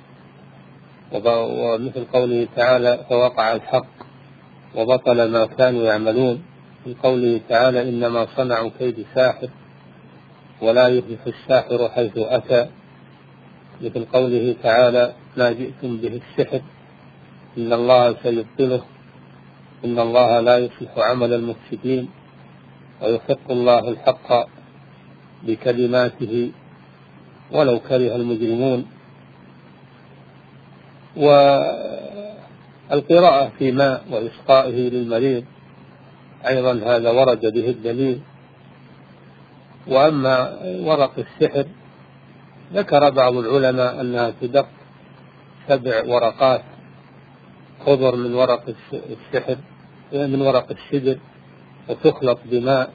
ومثل قوله تعالى فوقع الحق وبطل ما كانوا يعملون، في قوله تعالى إنما صنعوا كيد ساحر ولا يفلح الساحر حيث أتى، مثل قوله تعالى ما جئتم به السحر إن الله سيبطله إن الله لا يصلح عمل المفسدين ويحق الله الحق بكلماته ولو كره المجرمون. والقراءة في ماء وإسقائه للمريض أيضا هذا ورد به الدليل. وأما ورق السحر ذكر بعض العلماء أنها تدق سبع ورقات خضر من ورق السحر من ورق السدر وتخلط بماء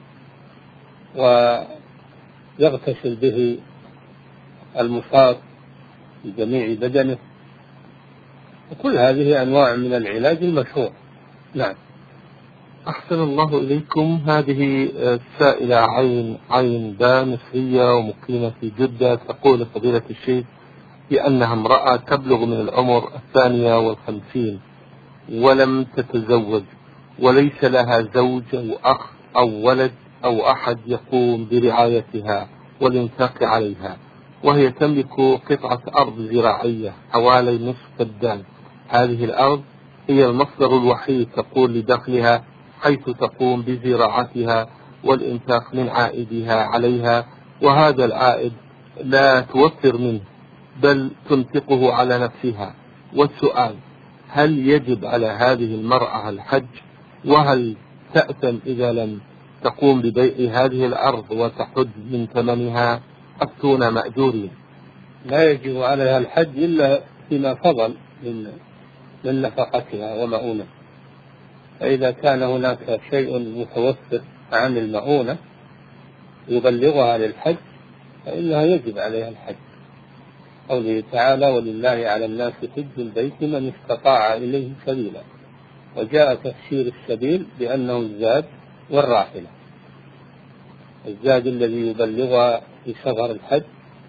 ويغتسل به المصاب في جميع بدنه، وكل هذه أنواع من العلاج المشروع. نعم. أحسن الله إليكم. هذه السائلة عين عين باء مصرية ومقيمة في جدة، تقول فضيلة الشيخ بأنها امرأة تبلغ من العمر الثانية والخمسين ولم تتزوج وليس لها زوج أو أخ أو ولد أو أحد يقوم برعايتها والإنفاق عليها، وهي تملك قطعة أرض زراعية حوالي نصف فدان. هذه الأرض هي المصدر الوحيد تقول لدخلها، حيث تقوم بزراعتها والإنفاق من عائدها عليها، وهذا العائد لا توفر منه بل تنفقه على نفسها. والسؤال هل يجب على هذه المرأة الحج؟ وهل تأثم إذا لم تقوم ببيع هذه الأرض وتحج من ثمنها؟ أفتونا مأجورين. لا يجب عليها الحج إلا فيما فضل من من نفقتها ومؤونة، فإذا كان هناك شيء متوفر عن المؤونة يبلغها للحج فإنها يجب عليها الحج. قوله تعالى ولله على الناس حج البيت من استطاع إليه سبيلا، وجاء تفسير السبيل بأنه الزاد والراحلة، الزاد الذي يبلغها في سفر الحج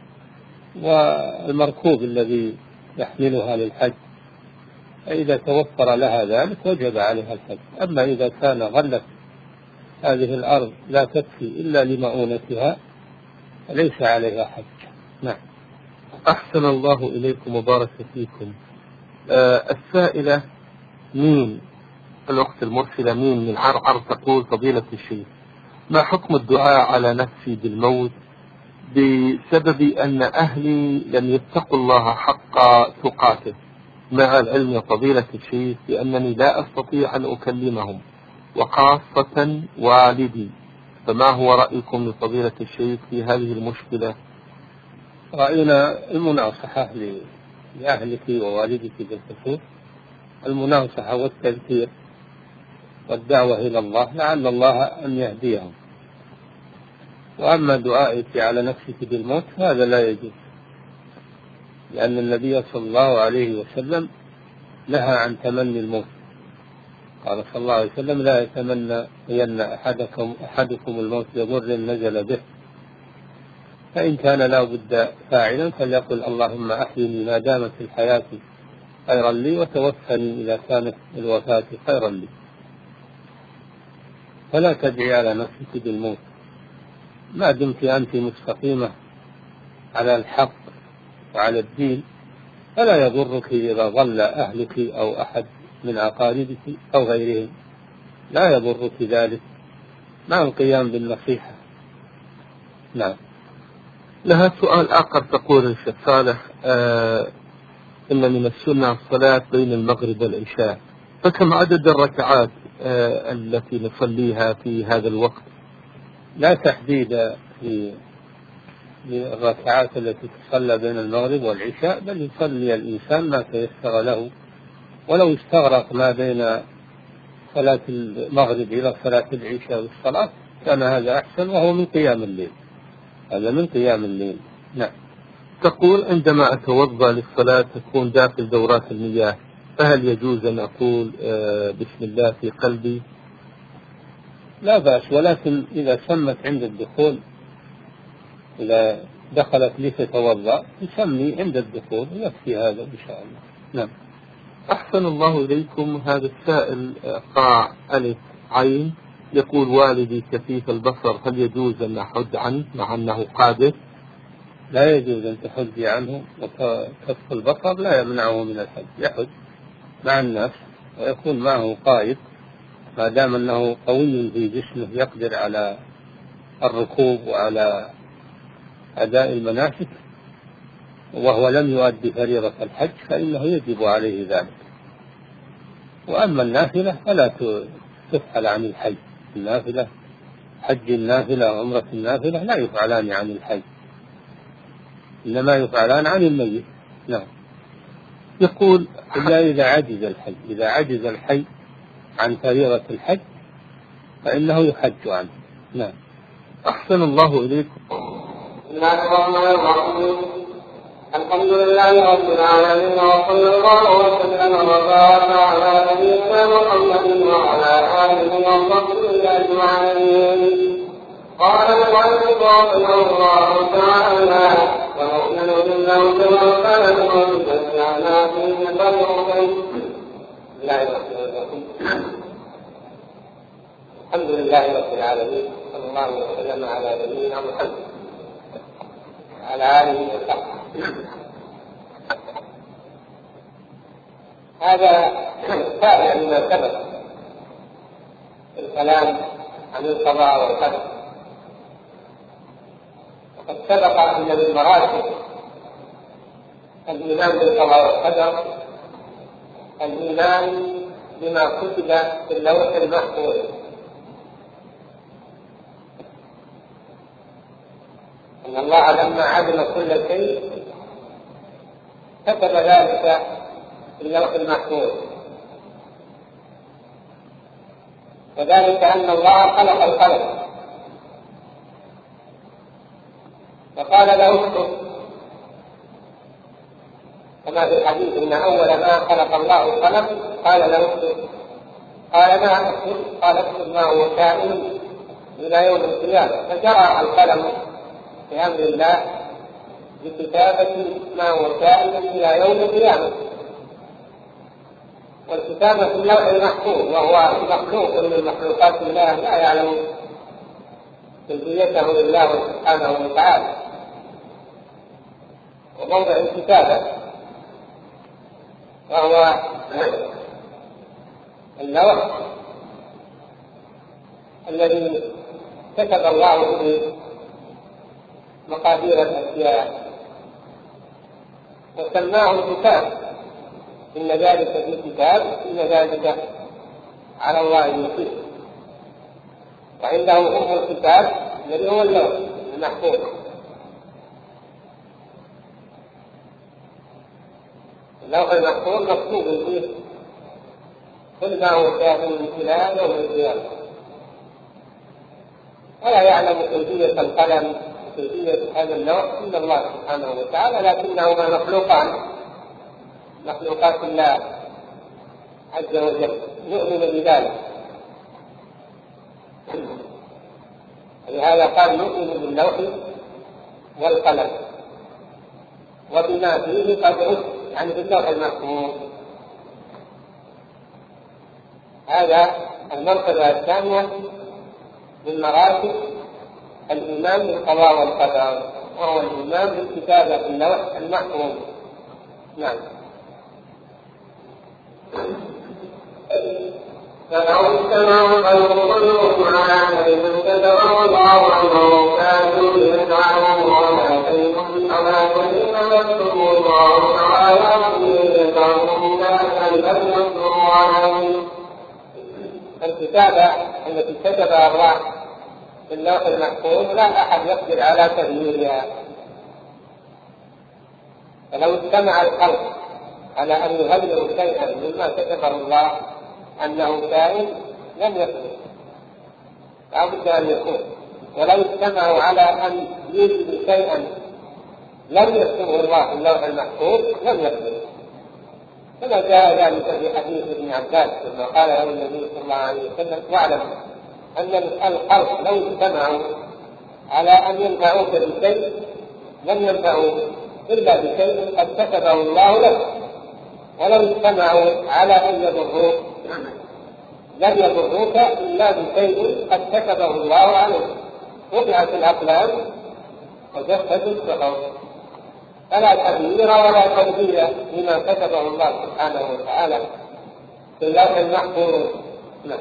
والمركوب الذي يحملها للحج، فإذا توفر لها ذلك وجب عليها الحج. أما إذا كان غلت هذه الأرض لا تكفي إلا لمؤونتها فليس عليها حج. نعم. أحسن الله إليكم وبارك فيكم. آه السائلة مين الأخت المرسلة مين من عرعر تقول فضيلة الشيخ ما حكم الدعاء على نفسي بالموت بسبب أن أهلي لم يتقوا الله حق تقاته، مع العلم يا فضيلة الشيخ بأنني لا أستطيع أن أكلمهم وخاصة والدي، فما هو رأيكم لفضيلة الشيخ في هذه المشكلة؟ رأينا المناصحة لأهلك ووالدك بالخصوص، المناصحة والتذكير والدعوة إلى الله لعل الله أن يهديهم. وأما دعائك على نفسك بالموت هذا لا يجوز، لأن النبي صلى الله عليه وسلم نهى عن تمني الموت. قال صلى الله عليه وسلم لا يتمنى أن أحدكم, أحدكم الموت لضر نزل به، فإن كان لا بد فاعلا فليقل اللهم أحيني ما دامت الحياة خيرا لي وتوفني إذا كانت الوفاة خيرا لي. فلا تدعي على نفسك بالموت ما دمت أنت مستقيمة على الحق وعلى الدين، فلا يضرك إذا ظل أهلك أو أحد من أقاربك أو غيرهم، لا يضرك ذلك مع القيام بالنصيحة. نعم. لها سؤال آخر تقول الشيخ صالح آه إن من السنة الصلاة بين المغرب والعشاء، فكم عدد الركعات آه التي نصليها في هذا الوقت؟ لا تحديد في الركعات التي تصلى بين المغرب والعشاء، بل يصلي الإنسان ما تيسر له، ولو استغرق ما بين صلاة المغرب إلى صلاة العشاء والصلاة كان هذا أحسن، وهو من قيام الليل، هذا من قيام الليل. نعم. تقول عندما أتوضأ للصلاة تكون داخل دورات المياه، فهل يجوز أن أقول آه بسم الله في قلبي؟ لا بأس، ولكن إذا سمت عند الدخول، إذا دخلت لتتوضأ تسمي عند الدخول يكفي هذا إن شاء الله. نعم. أحسن الله إليكم. هذا السائل قاع ألف عين يقول والدي كفيف البصر، هل يجوز أن أحج عنه مع أنه قادر؟ لا يجوز أن تحجي عنه، وكف البصر لا يمنعه من الحج، يحج مع الناس ويكون معه قائد ما دام أنه قوي في جسمه يقدر على الركوب وعلى أداء المناسك وهو لم يؤدي فريضة الحج فإنه يجب عليه ذلك. وأما النافلة فلا تفعل عن الحج، النافلة حج النافلة وعمرة النافلة لا يفعلان عن الحج، إنما يفعلان عن الميت. نعم. يقول إلا إذا عجز الحج، إذا عجز الحي عن فريضة الحج فإنه يحج عنه. نعم. أحسن الله إليكم. بسم الله الرحمن الرحيم. الحمد لله رب العالمين، وصلى الله وسلم وبارك على نبينا محمد وعلى آله وصحبه أجمعين. قال المؤلف رحمه الله تعالى: ونؤمن بالموت والقدر وبجميعنا فيه قدر. لا الحمد لله رب العالمين، صلى الله وسلم على نبينا محمد وعلى آله وصحبه. هذا تابع لما سبق الكلام عن القضاء والقدر. وقد سبق أن من مراتب الإيمان بالقضاء والقدر الإيمان بما كتب في اللوح المحفوظ، أن الله لما علم كل شيء كتب ذلك في اللوح المحفوظ. وذلك أن الله خلق القلم فقال له اكتب، كما في الحديث إن أول ما خلق الله القلم قال له اكتب، قال ما اكتب؟ قال اكتب ما هو كائن إلى يوم القيامة. فجرى القلم بأمر الله بكتابة ما هو كائن إلى يوم القيامة. والكتابة في اللوح المحفوظ وهو مخلوق من مخلوقات الله لا يعلم كيفيته لله سبحانه وتعالى. وموضع الكتابة وهو اللوح الذي كتب الله به مقادير الأشياء وسماه الكتاب، إن ذلك في كتاب إن ذلك على الله يسير. وعنده أم الكتاب الذي هو اللوح المحفوظ. اللوح المحفوظ مكتوب فيه كل ما هو كائن إلى يوم القيامة، ولا يعلم كيفية القلم وكيفية هذا اللوح إلا الله سبحانه وتعالى، لكنهما مخلوقان مخلوقات الله عز وجل، نؤمن بذلك. لهذا قال نؤمن باللوح والقلم وبما فيه قد عد، يعني باللوح المحفوظ. هذا المرتبة الثانية من مراتب الإيمان بالقضاء والقدر، وهو الإيمان بالكتابة في اللوح المحفوظ. نعم. فلو اجتمعوا الخلق كلهم على من كتبه الله عنه كانوا يدعون ولكنهم على كل ما يكتب الله تعالى فيه لهم كان يكتبوا عليه. الكتابة التي كتبها الله في اللوح المحفوظ لا أحد يقدر على تغييرها. فلو اجتمع الخلق على أن يغيروا شيئا مما كتبه الله أنه كائن لم يكن، لا بد أن يكون. ولو اجتمعوا على أن يوجدوا شيئا لم يكتبه الله في اللوح المحفوظ لم يكن. كما جاء ذلك في حديث ابن عباس لما قال له النبي صلى الله عليه وسلم: واعلم أن الخلق لو اجتمعوا على أن ينفعوك بشيء لم ينفعوا إلا بشيء قد كتبه الله لك، ولو اجتمعوا على أن يضروك لن يضروك إلا بشيء قد كتبه الله عليك. رفعت الأقلام وجفت الصحف، فلا تغيير ولا تبديل لما كتبه الله سبحانه وتعالى في اللوح المحفوظ. نعم.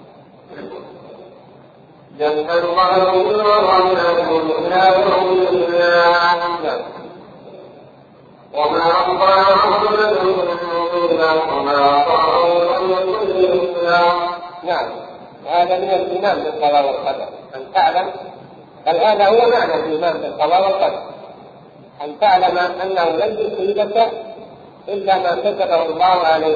جنة الله ورحمته إلى يوم القيامة وما أطاعه إلا وما أطاعه إلا. نعم، هذا من الإيمان بالقضاء والقدر، أن تعلم. بل هذا هو معنى الإيمان بالقضاء والقدر، أن تعلم أنه لن يصيبك إلا ما كتبه الله عليك.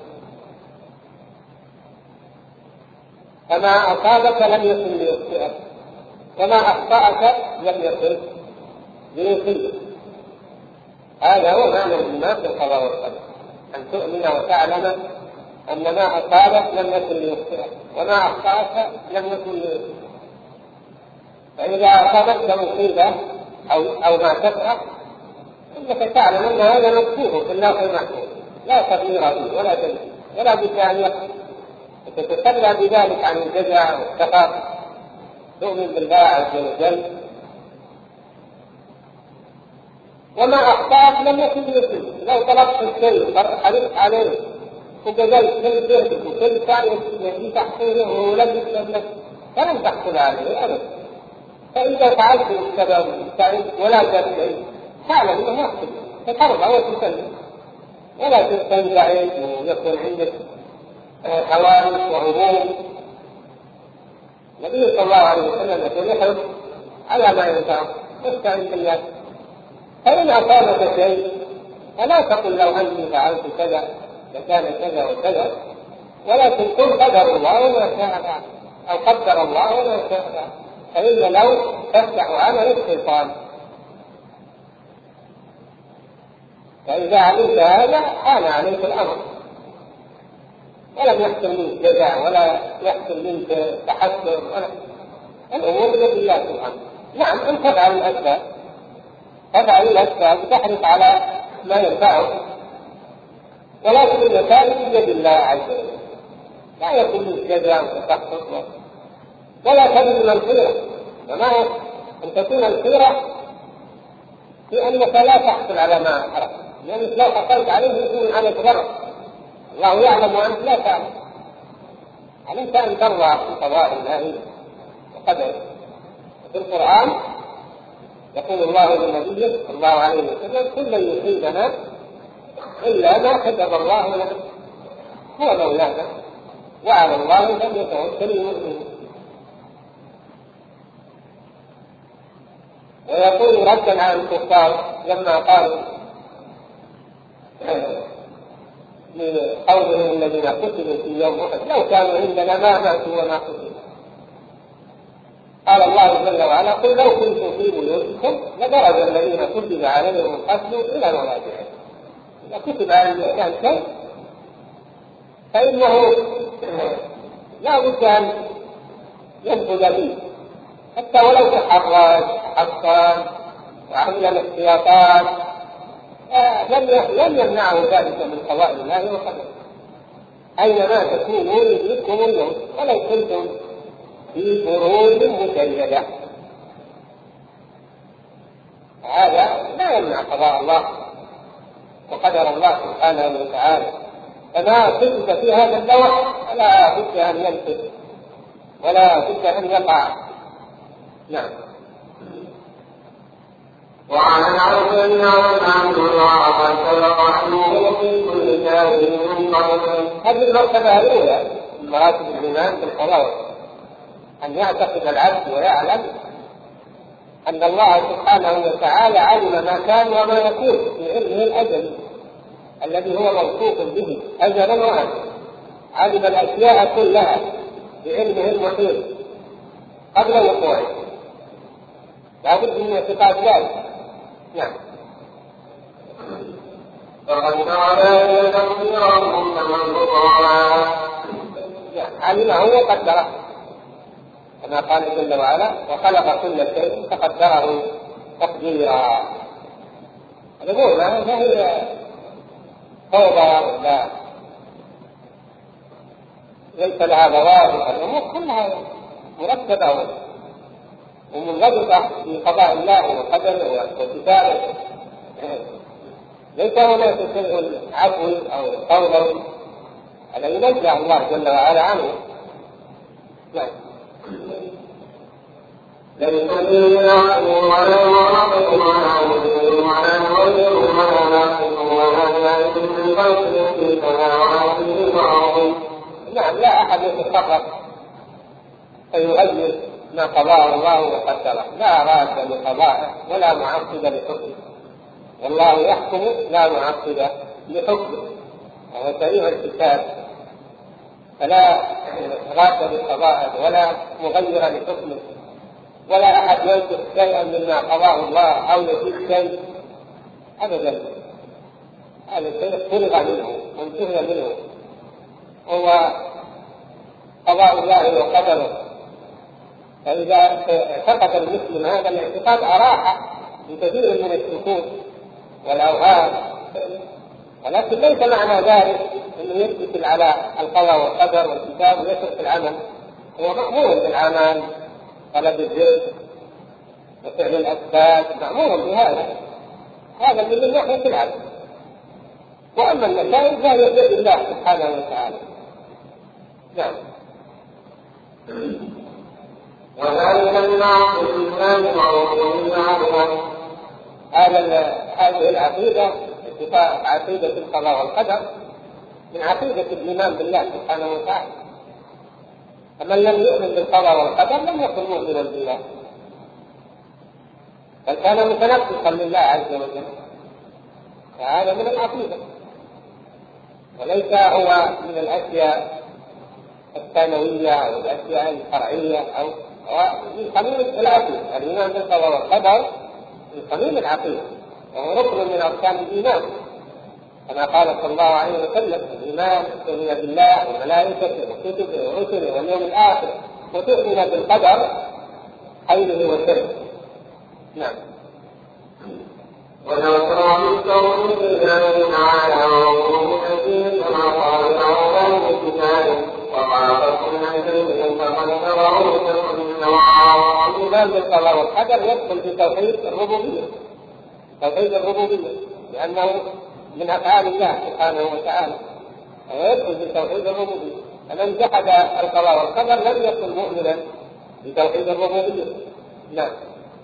فما أصابك لم يكن ليخطئك، وما أخطأك لم يكن ليصيبك. هذا هو معنى الإيمان بالقضاء والقدر، أن تؤمن وتعلم أن ما أصابك لم يكن ليخطئك، وما أخطأك لم يكن ليصيبك. فإذا أصابتك مصيبة أو أو ما تكره، إنك تعلم أن هذا مكتوب في اللوح المحفوظ، لا تغيير فيه ولا تبديل ولا بد أن يقع، وتتخلى بذلك عن الجزع والسخط، تؤمن بالله عز وجل. وما أخطأك لم يكن ليصيبك. لو طلبت الشيء حرصت عليه وبذلك كل بيتك وكل ثانية التي تحصيله ولم يكتب لك فلن تحصل عليه أبدا. فإذا فعلت السبب ولا تبتعد تعلم أنه ما يحصل، فترضى وتسلم ولا تنزعج ويكون عندك حوادث وهموم. النبي صلى الله عليه وسلم يقول احرص على ما ينفعك واستعن بالله. فإن أصابك شيء فلا تقل لو أني فعلت كذا لكان كذا وكذا، ولكن قل قدر الله وما شاء فعل، أو قدر الله وما شاء فعل. فإن لو تفتح عمل الشيطان. فإذا علمت هذا حان عليك الأمر، ولم يحصل منك جزع ولا يحصل منك تحسر، ولا الأمور بيد الله سبحانه. نعم، أن تفعل الأسباب، تفعل الأسباب وتحرص على ما ينفعك، ولكن النتائج بيد الله عز وجل. لا يكون منك جزع وتسخط ولا تجد من الخيرة. وما أن تكون الخيرة في أنك لا تحصل على ما أردت، لأنك لو حصلت عليه يكون عليك ضرر. الله يعلم وأنت لا تعلم. علمت أن ترضى بقضاء الله وقدره. في القرآن يقول الله للنبي صلى الله عليه وسلم كل يصيبنا إلا ما كتب الله لنا، هو مولانا وعلى الله فليتوكل المؤمنون. ويقول ردا على الكفار لما قالوا لقومهم الذين قتلوا في يوم أحد لو كانوا عندنا ما ماتوا وما قتلوا. قال الله جل وعلا قل لو كنتم في بيوتكم لدرج الذين كتب عليهم القتل إلى مضاجعهم. إذا كتب على الإنسان شيء فإنه لا بد أن ينفذ به، حتى ولو تحرج حصان وعمل الاحتياطات لم يمنعه ذلك من قضاء الله وقدره. أينما تكونوا يدرككم الموت ولو كنتم في بروج مشيدة. هذا لا يمنع قضاء الله وقدر الله سبحانه وتعالى. فما كنت في هذا اللوح فلا بد أن ينفذ ولا بد أن يقع. نعم. وعن عبد الله عبد الله قد سبق في كل كافر من قبل. هذه المرتبة الأولى من مراتب الإيمان بالقضاء، أن يعتقد العبد ويعلم أن الله سبحانه وتعالى علم ما كان وما يكون في علمه الأزلي الذي هو موصوف به أزلا وأبدا. علم الأشياء كلها بعلمه المحيط قبل وقوعه، لا بد من اعتقاد ذلك. نعم. فقد تعالى تقديرهم كما ذكرنا. علمه وقدره كما قال جل وعلا وخلق كل شيء فقدره تقديرا. الأمور ما هي فوضى ولا ليس لها ضوابط، الأمور كلها مرتبة ومنضبطة في قضاء الله وقدره وكتابه، ليس هناك شيء عفوي أو فوضوي الذي ينزع الله جل وعلا عنه. نعم. ليس به عقل ولا مرض ولا مدير ولا غير ولا ناقص ولا ذلك من فصل في تناوله بعض. نعم، لا أحد يتصرف فيغير ما قضاه الله وقدره، لا راد لقضائه ولا معقد لحكمه، والله يحكم لا معقد لحكمه، وهو سريع الحساب، فلا راد لقضائه ولا مغير لحكمه، ولا أحد ينسخ شيئا مما قضاه الله أو يزيد شيء أبدا. هذا الشيء فرغ منه وانتهي منه، هو قضاء الله وقدره. فإذا اعتقد المسلم هذا الاعتقاد أراح من كثير من الشكوك والأوهام، ولكن ليس معنى ذلك أنه يثبت على القضاء والقدر والكتاب ويترك العمل. هو مأمور بالعمل، طلب الرزق وفعل الأسباب، مأمور بهذا، هذا من ناحية العمل. وأما النتائج فهي بيد الله سبحانه وتعالى. نعم. وذلك الناس الإيمان وعقول هذا هذه العقيدة اتفاق عقيدة القضاء والقدر من عقيدة الإيمان بالله سبحانه وتعالى. فمن لم يؤمن بالقضاء والقدر لم يكن مؤمنا بالله، بل كان متنقصا لله عز وجل، فهذا من العقيدة وليس هو من الأشياء الثانوية أو الأشياء الفرعية أو من صميم العقيدة. الإيمان بالقضاء والقدر من صميم العقيدة، وهو ركن من أركان الإيمان، كما قال صلى الله عليه وسلم: الإيمان تؤمن بالله وملائكته وكتبه ورسله واليوم الآخر وتؤمن بالقدر خيره وشره. نعم. ولو كان الكون بالله تعالى وهو حكيم كما قال تعالى في كتابه وما كنا شيئا فقد نراه الإيمان بالقضاء والقدر يدخل في توحيد الربوبية، توحيد الربوبية لأنه من أفعال الله سبحانه وتعالى، ويدخل في توحيد الربوبية. فمن جحد القضاء والقدر لم يكن مؤمنا بتوحيد الربوبية. نعم.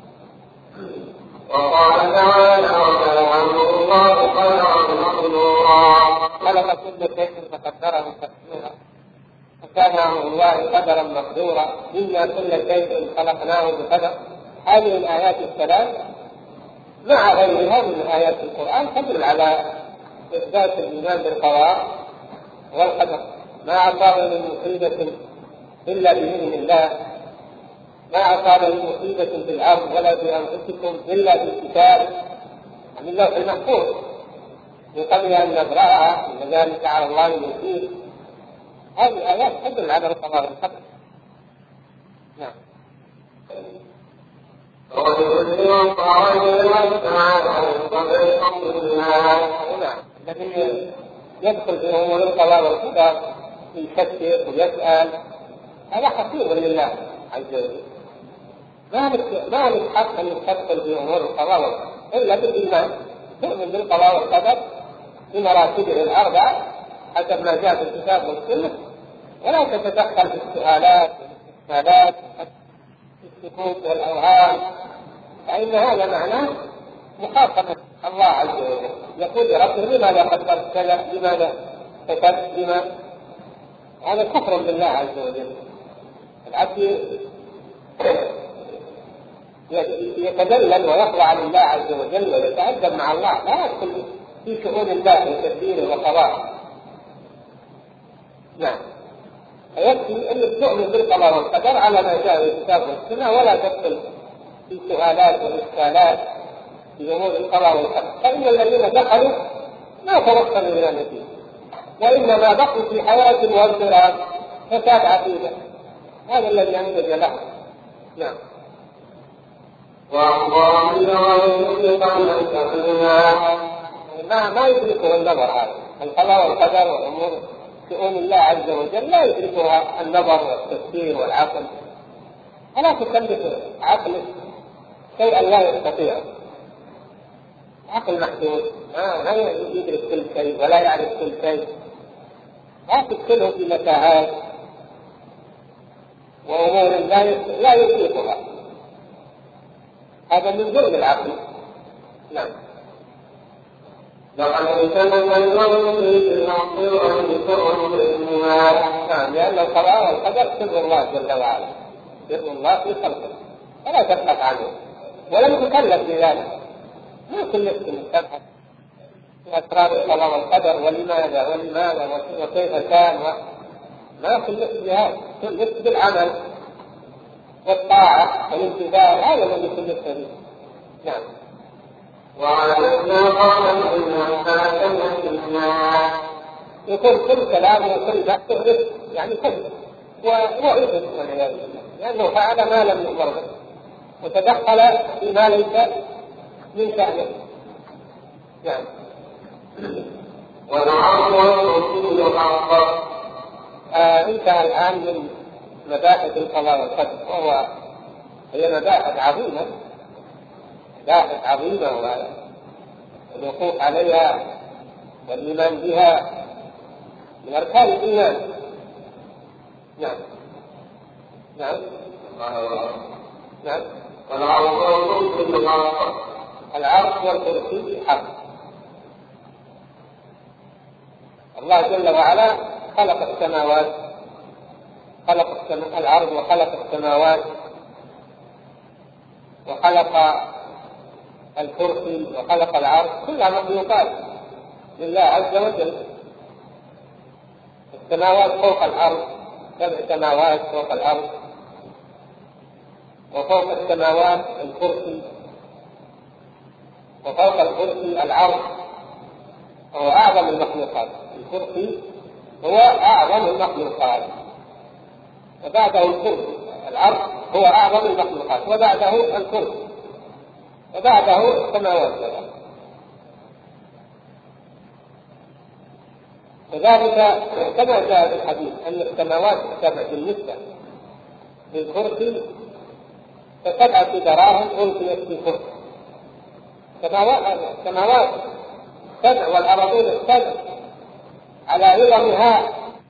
وقال تعالى: وكان الله خلق مقدورا. خلق كل شيء فقدره تقديرا، وكان امر الله قدرا مقدورا، انا كل شيء خلقناه بقدر. هذه الايات الثلاث مع غيرها من ايات القران تدل على اثبات الايمان بالقضاء والقدر. ما اصاب من مصيبه الا باذن الله، ما أصاب من مصيبة في الأرض ولا في أنفسكم إلا بالكتاب من اللوح المحفوظ من قبل أن نبرأها، إن ذلك على الله يسير. هذه آيات تدل على القضاء والقدر. نعم. نعم. الذي يدخل في أمور القضاء والقدر يشكك ويسأل هذا خطير لله عز وجل. ما لك حق أن تدخل في أمور القضاء والقدر إلا بالإيمان، تؤمن بالقضاء والقدر بمراتبه الأربعة حسب ما جاء في الكتاب والسنة، ولا تتدخل في السؤالات والاستفسارات في السكوت والأوهام، فإن هذا معناه مخاطبة الله عز وجل. يقول يا رب لماذا قدرت كذا، لماذا كتبت، لماذا؟ هذا كفر بالله عز وجل. العبد يتذلل ويخضع لله عز وجل ويتأدب مع الله، لا يدخل في شؤون الله وتدبيره وقضائه. نعم. فيكفي أن تؤمن بالقضاء والقدر على ما جاء في الكتاب والسنة، ولا تدخل في سؤالات وإشكالات في أمور القضاء والقدر، فإن الذين دخلوا ما توصلوا إلى نتيجة، وإنما بقوا في حياة واضطراب فساد عقيدة. هذا الذي أنتج له. نعم. وأخبر بالغيب ما ما يدركه النظر هذا القضاء والقدر والأمور شؤون الله عز وجل لا يدركها النظر والتفكير والعقل، فلا تكلف عقلك شيئا لا يستطيع. عقل محدود لا يدرك كل شيء ولا يعرف كل شيء، لا تدخله في متاهات وأمور لا يطيقها، هذا من ظلم العقل. نعم. لقد اتمم اليوم في المعصية بسر الإيمان. نعم، لأن القضاء والقدر سر الله جل وعلا، سر الله في خلقه فلا تبحث عنه ولم تكلف بذلك. ما كلفت من تبحث في أسرار القضاء والقدر ولماذا ولماذا وكيف كان، ما كلفت بهذا، كلفت بالعمل والطاعة والامتثال، هذا الذي كلفت به. نعم. وعلمنا قولا إنا فلكنا في النار. يكون كل كلام وكل بحث يعني كذب وإثم والعياذ بالله، لأنه فعل ما لم يؤمر به وتدخل فيما ليس من شأنه. نعم. والعرض والكرسي حقا. انتهى الآن من مباحث القضاء والقدر، وهو هي مباحث عظيمة، مباحث عظيمة والوقوف عليها والإيمان بها من أركان الإيمان. نعم. نعم. نعم. والعرض والكرسي حقا. العرض والكرسي حق. الله جل وعلا خلق السماوات، خلق الأرض وخلق السماوات وخلق الكرسي وخلق العرش، كلها مخلوقات لله عز وجل. السماوات فوق الأرض، سبع سماوات فوق الأرض، وفوق السماوات الكرسي، وفوق الكرسي العرش وهو أعظم المخلوقات. الكرسي هو أعظم المخلوقات، وبعده الكرسي. العرش هو أعظم المخلوقات، وبعده الكرسي، وبعده السماوات والأرض. وذلك كما جاء في الحديث أن السماوات السبع بالنسبة للكرسي فسبعة دراهم ألقيت في الكرسي. السماوات السبع والأراضين السبع على عظمها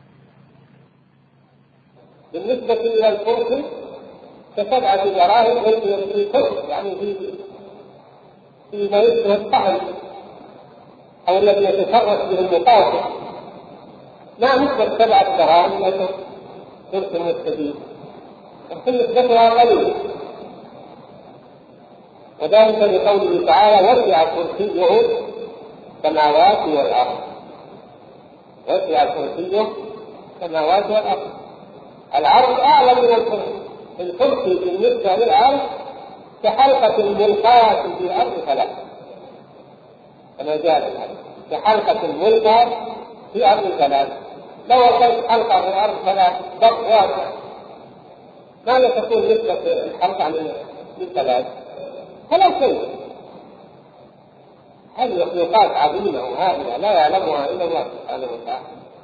بالنسبة إلى الكرسي كسبعة دراهم ألقيت في الكرسي، يعني في فيما يشبه الطعن أو الذي يتفرس به المقاومة. ما نسبة سبعة دراهم إلى كرسي مستديم، لكن نسبتها قليلة، وذلك لقوله تعالى: وسع كرسيه السماوات والأرض. وسع كرسيه السماوات والأرض. العرض أعلى من الكرسي. الكرسي بالنسبة للعرض كحلقة ملقاة في الأرض ثلاثة، كما جاء الحديث: كحلقة ملقاة في أرض ثلاثة. لو وصلت حلقة في الأرض ثلاثة ضغط واسع، ماذا تكون نسبة الحلقة للثلاثة؟ فلا شيء. هذه مخلوقات عظيمة وهائلة لا يعلمها إلا الله سبحانه وتعالى.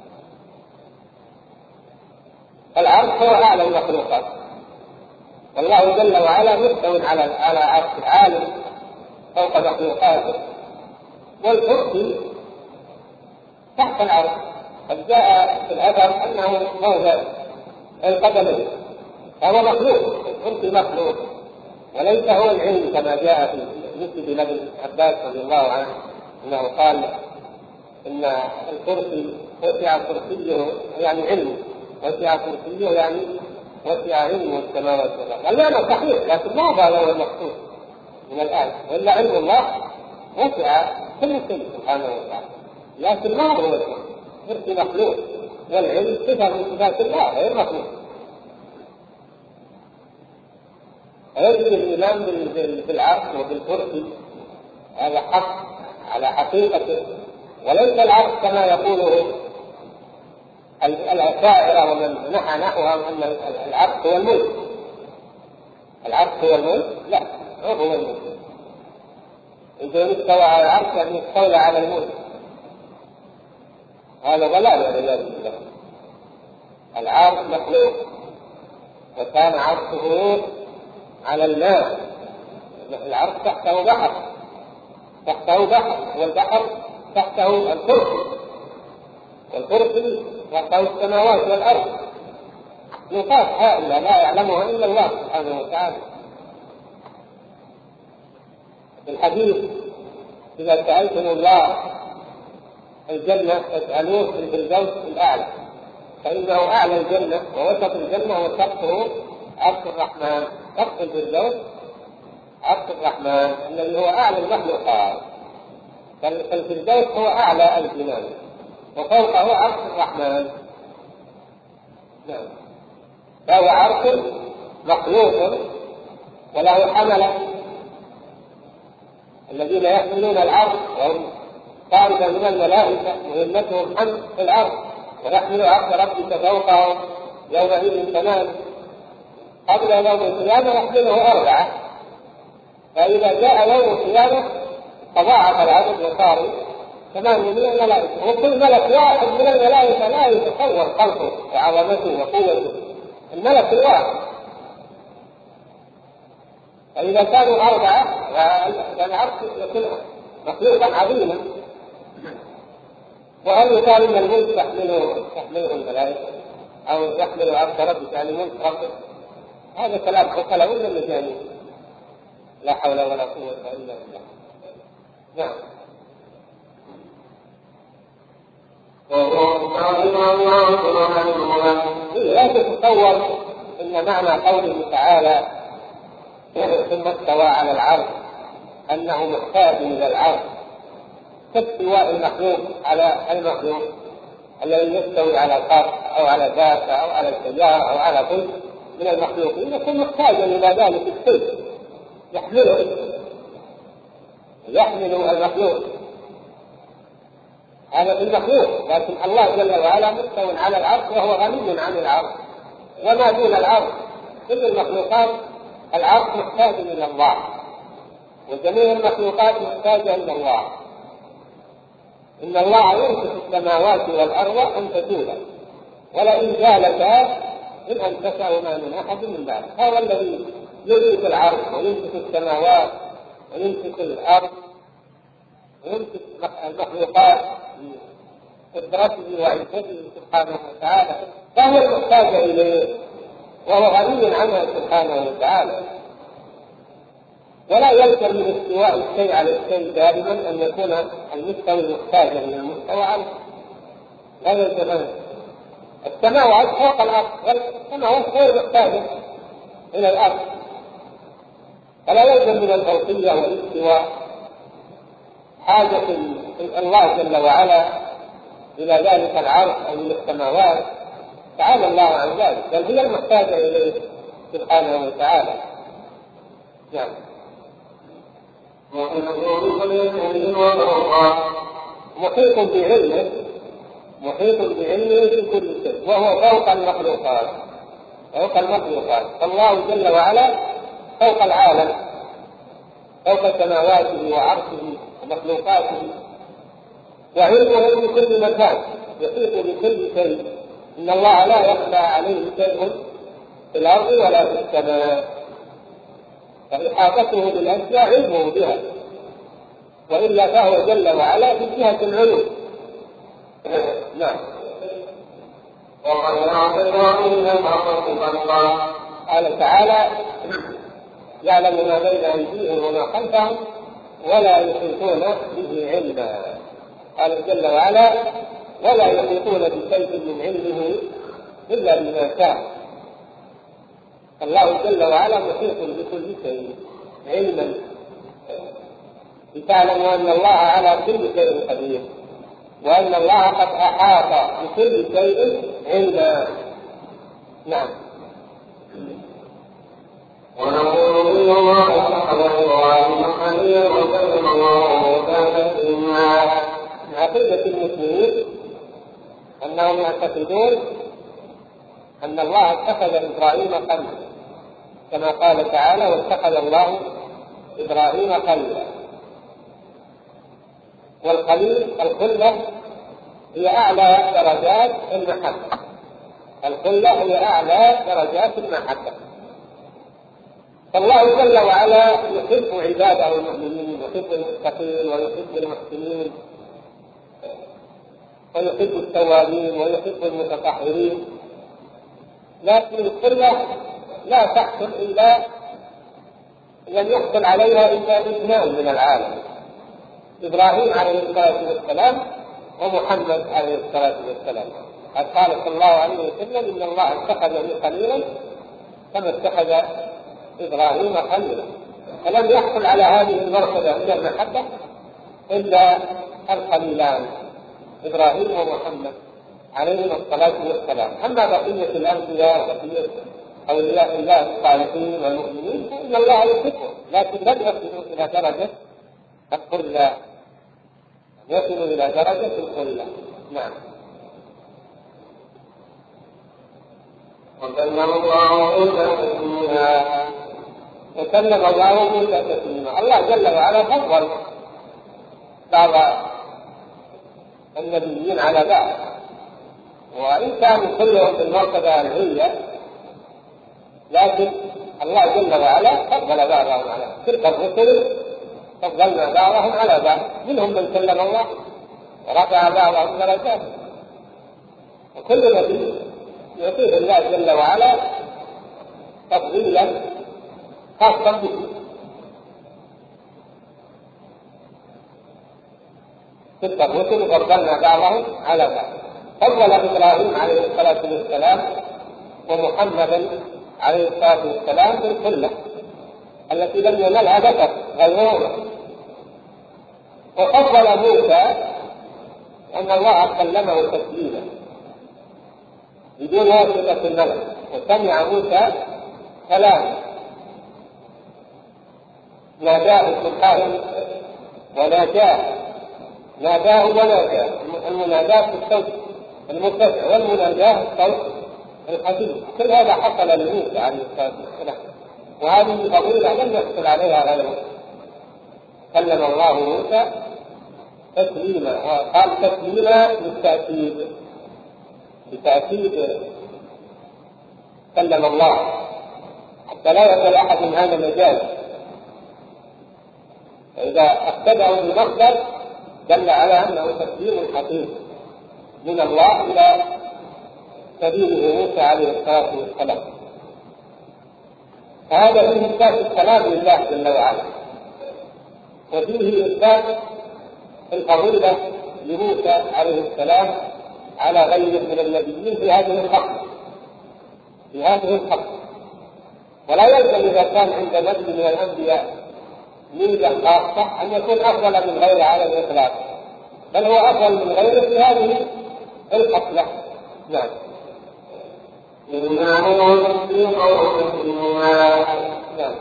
العرش هو أعلى المخلوقات، والله جل وعلا مستوٍ على على عرش العالم فوق مخلوقاته، والكرسي تحت العرش. قد جاء في الأثر أنه موضع القدمين، هو مخلوق، الكرسي مخلوق وليس هو العلم كما جاء في مسند ابن عباس رضي الله عنه انه قال ان الكرسي وسع كرسيه يعني علم، وسع كرسيه يعني وسع علم السماوات والارض. المعنى صحيح، لكن ما هذا هو المقصود من الآية، والا علم الله وسع كل شيء سبحانه وتعالى، لكن ما هو الكرسي مخلوق، والعلم صفه من صفات الله غير مخلوق. يجب الإيمان بالعرش وبالكرسي، هذا حق على حقيقته، وليس العرش كما يقوله الأشاعرة ومن نحى نحوها أن العرش هو الملك. العرش هو الملك؟ لا، هو هو الملك. إذا استوى على العرش يعني استولى على الملك، هذا ضلال والعياذ بالله. العرش مخلوق، وكان عرشه على الماء. العرش تحته بحر، تحته بحر، والبحر تحته الكرسي، والكرسي تحته السماوات والأرض. نقاط هائلة لا يعلمها إلا الله سبحانه وتعالى. في الحديث: إذا سألتم الله الجنة فاسألوه في الفردوس الأعلى، فإنه أعلى الجنة ووسط الجنة وسقفه عرش الرحمن. سقف الفردوس عرش الرحمن الذي هو أعلى المخلوقات، فالفردوس هو أعلى الجنان وفوقه عرش الرحمن. نعم. فهو عرش مخلوق وله حملة الذين يحملون العرش، وهم طائفة من الملائكة مهمتهم حمل العرش، ويحمل عرش ربك فوقهم يومئذ ثمان، قبل يوم القيامة يحمله أربعة، فإذا جاء يوم القيامة تضاعف العدد وصار ثمانية من الملائكة، وكل ملك واحد من الملائكة لا يتصور خلقه وعظمته وقوته، الملك الواحد. فإذا كانوا أربعة فالعرش يكون مخلوقا عظيما. وهل يقال ان الملك تحمله تحمله الملائكه او يحمل عرش ربك يعني ملك ربك؟ هذا كلام عقلاء ولا مجانين؟ لا حول ولا قوه الا بالله. نعم. لا تتصور ان معنى قوله تعالى ثم استوى على العرش انه محتاج الى العرش كاستواء المخلوق على المخلوق الذي يستوي على الارض او على دابه او على السياره او على كل من المخلوقين، يكون محتاجا الى ذلك الشيء يحمله يحمل المخلوق. هذا في المخلوق، لكن الله جل وعلا مستوى على العرش وهو غني عن العرش وما دون العرش. كل المخلوقات العرش محتاج الى الله، وجميع المخلوقات محتاجه الى الله. إن الله يمسك السماوات والأرض أن تزولا ولئن زالتا إن أمسكهما من أحد من بعده. هو الذي يمسك العرش ويمسك السماوات ويمسك الأرض ويمسك المخلوقات بقدرته وعزته سبحانه وتعالى، فهو المحتاج إليه وهو غني عنه سبحانه وتعالى. ولا يلزم من استواء الشيء على الشيء دائما أن يكون المستوى محتاجا إلى المستوى عنه، لا يلزم. السماوات فوق الأرض والسماوات غير محتاجة إلى الأرض، فلا يلزم من الفوقية والاستواء حاجة الله جل وعلا إلى ذلك العرش أو إلى السماوات، تعالى الله عن ذلك، بل هي المحتاجة إليه سبحانه وتعالى. نعم. محيط بعلمه محيط بعلمه في كل شيء، وهو فوق المخلوقات فوق المخلوقات فالله جل وعلا فوق العالم، فوق سماواته وعرشه ومخلوقاته، وعلمه في كل مكان يحيط بكل شيء. إن الله لا يخفى عليه شيء في الأرض ولا في السماء، فإحاطته بالأشياء علمه بها، وإلا فهو جل وعلا في جهة العلوم. نعم. قال تعالى: يعلم ما بين أيديهم وما خلفهم ولا يحيطون به علما. قال جل وعلا: ولا يحيطون بشيء من علمه إلا بما شاء. الله جل وعلا محيط بكل شيء علما، لتعلموا أن الله على كل شيء قدير، وأن الله قد أحاط بكل شيء علما. نعم. ونقول الله اتخذ إبراهيم خليلا وكلم الله موسى تكليما. من عقيدة المسلمين أنهم يعتقدون أن الله اتخذ إبراهيم خليلا، كما قال تعالى: واتخذ الله إبراهيم خليلا. والخليل الخلة هي أعلى درجات المحبة، الخلة هي أعلى درجات المحبة. فالله جل وعلا يحب عباده المؤمنين، يحب المتقين ويحب المحسنين ويحب التوابين ويحب المتطهرين، لكن الخلة لا تحصل إلا لم يحصل عليها إلا اثنان من العالم: إبراهيم عليه الصلاة والسلام ومحمد عليه الصلاة والسلام. قد قال صلى الله عليه وسلم: إن الله اتخذني خليلا كما اتخذ إبراهيم خليلا. فلم يحصل على هذه المرتبة من المحبة إلا الخليلان إبراهيم ومحمد عليهم الصلاة والسلام. أما بقية الأنبياء وبقية أولياء الله الصالحين والمؤمنين فإن الله يحبهم، لكن لم يصلوا إلى درجة الخلة، يصلوا إلى درجة الخلة. نعم. وكلم الله موسى تكليما وكلم الله موسى تكليما. الله جل وعلا فضل بعض النبيين على بعض، وإن كانوا كلهم بالمرتبة العليا، لكن الله جل وعلا فضل بعضهم على تلك الرسل، فضلنا بعضهم على بعض، منهم من كلم الله ورفع بعضهم درجات، وكل نبي يعطيه الله جل وعلا تفضيلا خاصا به. تلك الرسل فضلنا بعضهم على بعض. فضل إبراهيم عليه الصلاة والسلام ومحمدا عليه الصلاة والسلام بالخلة التي لم ينلها بشر غيره. وفضل موسى أن الله كلمه تكليما بدون واسطة الملك، وسمع موسى كلامه، ناداه سبحانه وناجاه، ناداه وناجاه. المناداه في الصوت المرتفع والمناداه في الصوت الخفيف. كل هذا حصل لموسى عليه الصلاة والسلام، وهذه فضيلة لم يحصل عليها غيره. كلم الله موسى تكليما، وقال تكليما للتأكيد، بتأكيد كلم الله، حتى لا يقول أحد من هذا مجاز. فإذا اقتدأوا بالمصدر دل على أنه تكليم حقيقي من الله إلى سبيله موسى عليه الصلاة والسلام. فهذا فيه إثبات الكلام لله جل وعلا، وفيه إثبات الفضيلة لموسى عليه السلام على غيره من النبيين في هذه الحق في هذه الحق. ولا يلزم إذا كان عند نبي من الأنبياء ميزة خاصة أن يكون أفضل من غيره على الإطلاق، بل هو أفضل من غيره في هذه الحصلة. نعم. إنه تصديق وتكليما. نعم.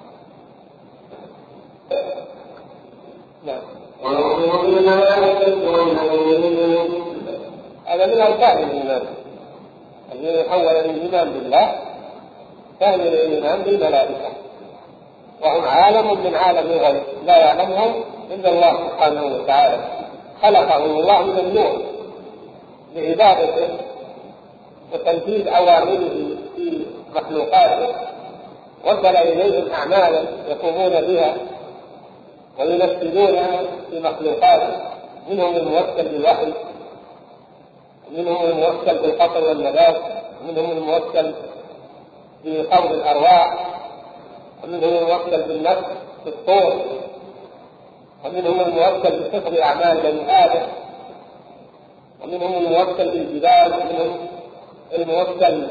نعم. ونؤمن بالملائكة والنبيين. هذا من أركان الإيمان الذي يحول الإيمان بالله، ثاني الإيمان بالملائكة، وهم عالم من عالم الغيب لا يعلمهم إلا الله سبحانه وتعالى. خلقهم الله من النور لعبادته وتنفيذ أوامره في مخلوقاته، وصل إليهم أعمالا يقومون بها وينفذونها في مخلوقاته، منهم الموكل بالوحي، منهم الموكل بالقطر والنبات، ومنهم الموكل بقبض الأرواح، ومنهم الموكل بالنفس في الطور، ومنهم الموكل بحفظ أعمال بني آدم، ومنهم الموكل بالجبال، ومنهم الموكل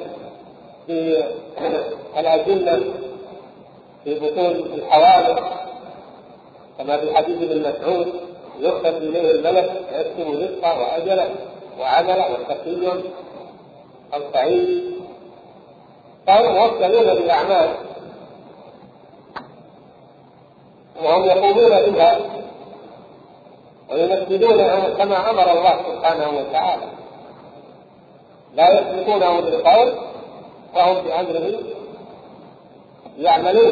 بالأجنة في بطون الحوادث، كما في حديث ابن مسعود: يكتب إليه الملك يكتب رزقه وأجله وعمله وشقي أو سعيد. فهم موكلون بالأعمال وهم يقومون بها وينفذونها كما أمر الله سبحانه وتعالى، لا يسبقونه بالقول وهم بأمره يعملون،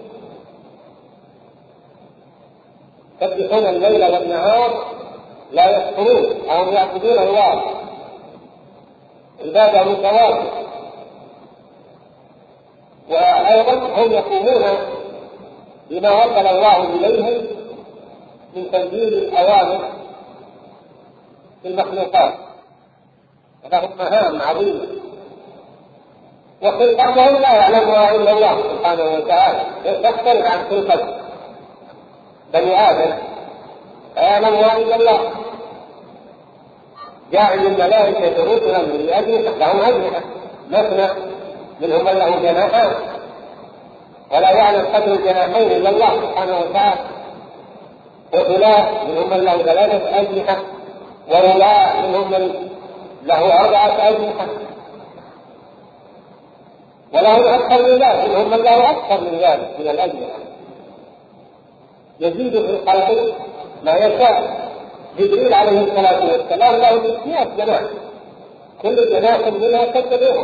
يسبحون الليل والنهار لا يكفرون وهم يعبدون الله. عبادة متوازنة. وأيضا هم يقومون بما وصل الله إليهم من تنزيل الأوامر في المخلوقات، لهم مهام عظيمة وخلقتهم لا يعلمها إلا الله سبحانه وتعالى، تختلف عن خلقة بني آدم لا يعلمها إلا الله. جاعل الملائكة رسلا لأجنحة لهم أجنحة مثنى منهم من له جناحان، ولا يعلم قدر الجناحين إلا الله سبحانه وتعالى. وثلاث منهم من له ثلاثة أجنحة، ورباع منهم من له أربعة أجنحة، ولهم أكثر من ذلك منهم من له أكثر من ذلك من الأجنحة. يزيد في الخلق ما يشاء. جبريل عليه الصلاة والسلام له ستمائة جناح، كل جناح منها كالجبهة،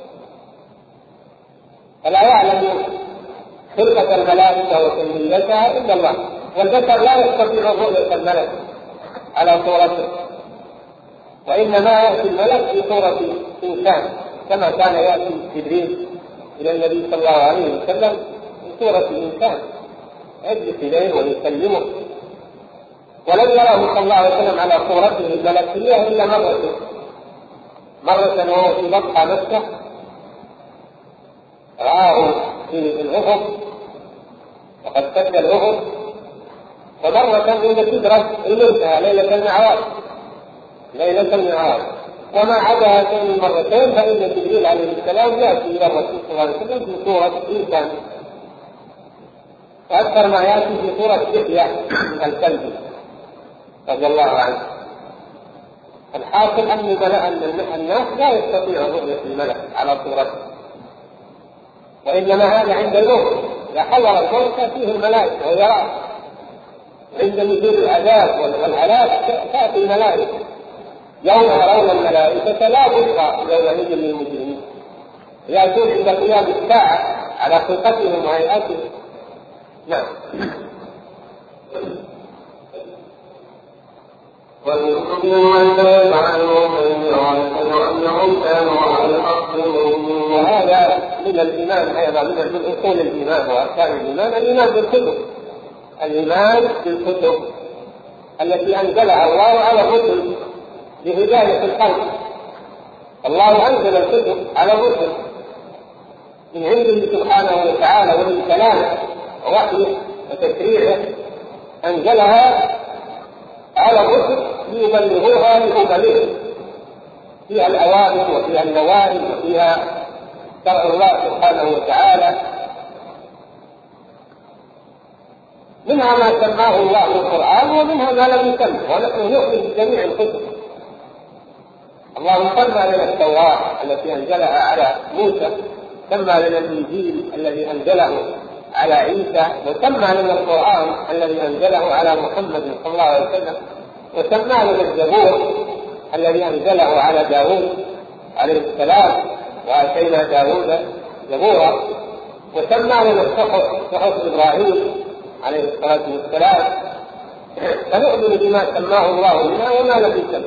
فلا يعلم خلقة الملائكة وكميتها إلا الله. والبشر لا يستطيع رؤية الملك على صورته، وإنما يأتي الملك في صورة إنسان، كما كان يأتي جبريل إلى النبي صلى الله عليه وسلم في صورة إنسان يجلس إليه ويسلمه. ولم يره صلى الله عليه وسلم على صورته الملكية إلا مرة مرة وهو في بطحة مكة رآه في الأفق وقد سد الأفق، ومرة عند سدرة المنتهى ليلة المعراج ليلة المعراج وما عدا هاتين المرتين فإن جبريل عليه السلام يأتي إلى الرسول صلى الله عليه وسلم في صورة إنسان، وأكثر ما يأتي في صورة دحية الكلب رضي الله عنه. الحاصل أن الناس لا يستطيع رؤية الملك على صورته، وإنما هذا عند الموت إذا حضر الموت فيه الملائكة ويراه. عند نزول العذاب والهلاك تأتي الملائكة، يوم يرون الملائكة لا بشرى يومئذ للمجرمين، يأتون عند قيام الساعة على خلقتهم وهيئتهم. نعم. وهذا من الإيمان أيضا من أصول الإيمان وأركان الإيمان الإيمان بالكتب، الإيمان بالكتب التي أنزلها الله على الرسل لهداية الخلق. الله أنزل الكتب على الرسل من عنده سبحانه وتعالى ومن كلامه ووحيه وتشريعه، أنزلها على الرسل ليبلغوها لأممهم، فيها الأوامر وفيها النواهي وفيها شرع الله سبحانه وتعالى، منها ما سماه الله القرآن ومنها ما لم يسمه، ونحن نؤمن بجميع الكتب. الله سمى لنا التوراة التي أنزلها على موسى، سمى لنا الإنجيل الذي أنزله على عيسى، وسمى لنا القرآن الذي أنزله على محمد صلى الله عليه وسلم، وسمى لنا الزبور الذي أنزله على داود عليه السلام وآتينا داود زبورا، وسمى لنا الصحف صحف إبراهيم عليه الصلاة والسلام. فنؤمن بما سماه الله لنا وما لم يسمه،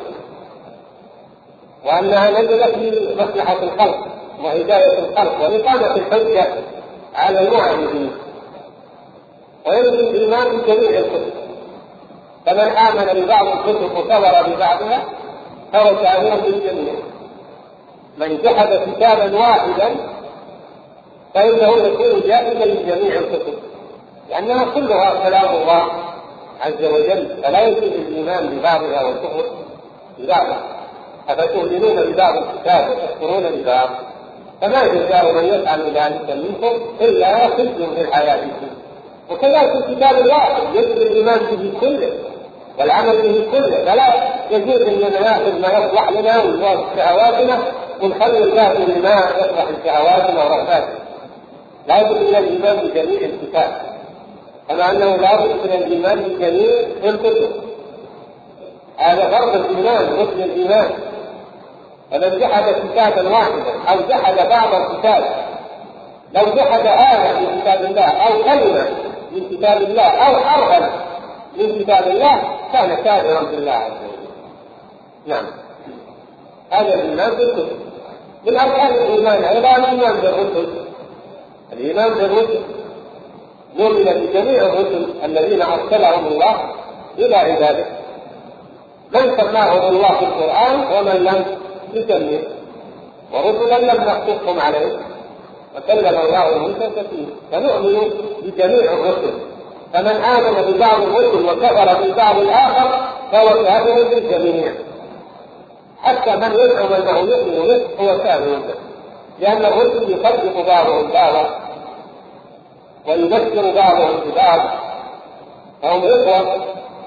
وأنها نزلت لمصلحة الخلق وهداية الخلق وإقامة الحجة على المعاندين. ويجب الإيمان بجميع الكتب، فمن آمن ببعض الكتب وكفر ببعضها فهو كافر بالجميع. من جحد كتابا واحدا فإنه يكون جاحدا لجميع الكتب، لأنها كلها كلام الله عز وجل، فلا يجوز الإيمان ببعضها والكفر ببعضها. أفتؤمنون ببعض الكتاب وتكفرون ببعض؟ فما جزاء من يفعل ذلك منكم إلا خزي في الحياة الدنيا. وكذلك الكتاب الواحد يجب الإيمان به كله والعمل به كله، فلا يجوز أن نأخذ ما يصلح لنا ويصلح شهواتنا ونخلي الباقي لما يصلح شهواتنا ورغباتنا. لا بد من الإيمان بجميع الكتاب، كما أنه لا بد من الإيمان بجميع الكتب. هذا فرض الإيمان ركن الإيمان. فمن جحد كتابا واحدا أو جحد بعض الكتاب، لو جحد آية من كتاب الله أو كلمة من كتاب الله أو حرفا من كتاب الله كان كافرا بالله عز وجل. نعم، هذا الإيمان بالكتب. من أركان الإيمان أيضا الإيمان بالرسل. الإيمان بالرسل نؤمن بجميع الرسل الذين أرسلهم الله إلى عباده، من سماهم الله في القرآن ومن لم يسميه، ورسلا لم نخصصهم عليه، وكلم الله موسى تكليما. فنؤمن بجميع الرسل، فمن آمن ببعض الرسل وكفر بالبعض الآخر فهو كافر بالجميع، حتى من يزعم أنه يؤمن به هو كافر به، لأن الرسل يصدق بعضهم بعضا ويبشر بعضهم ببعض، فهم إخوة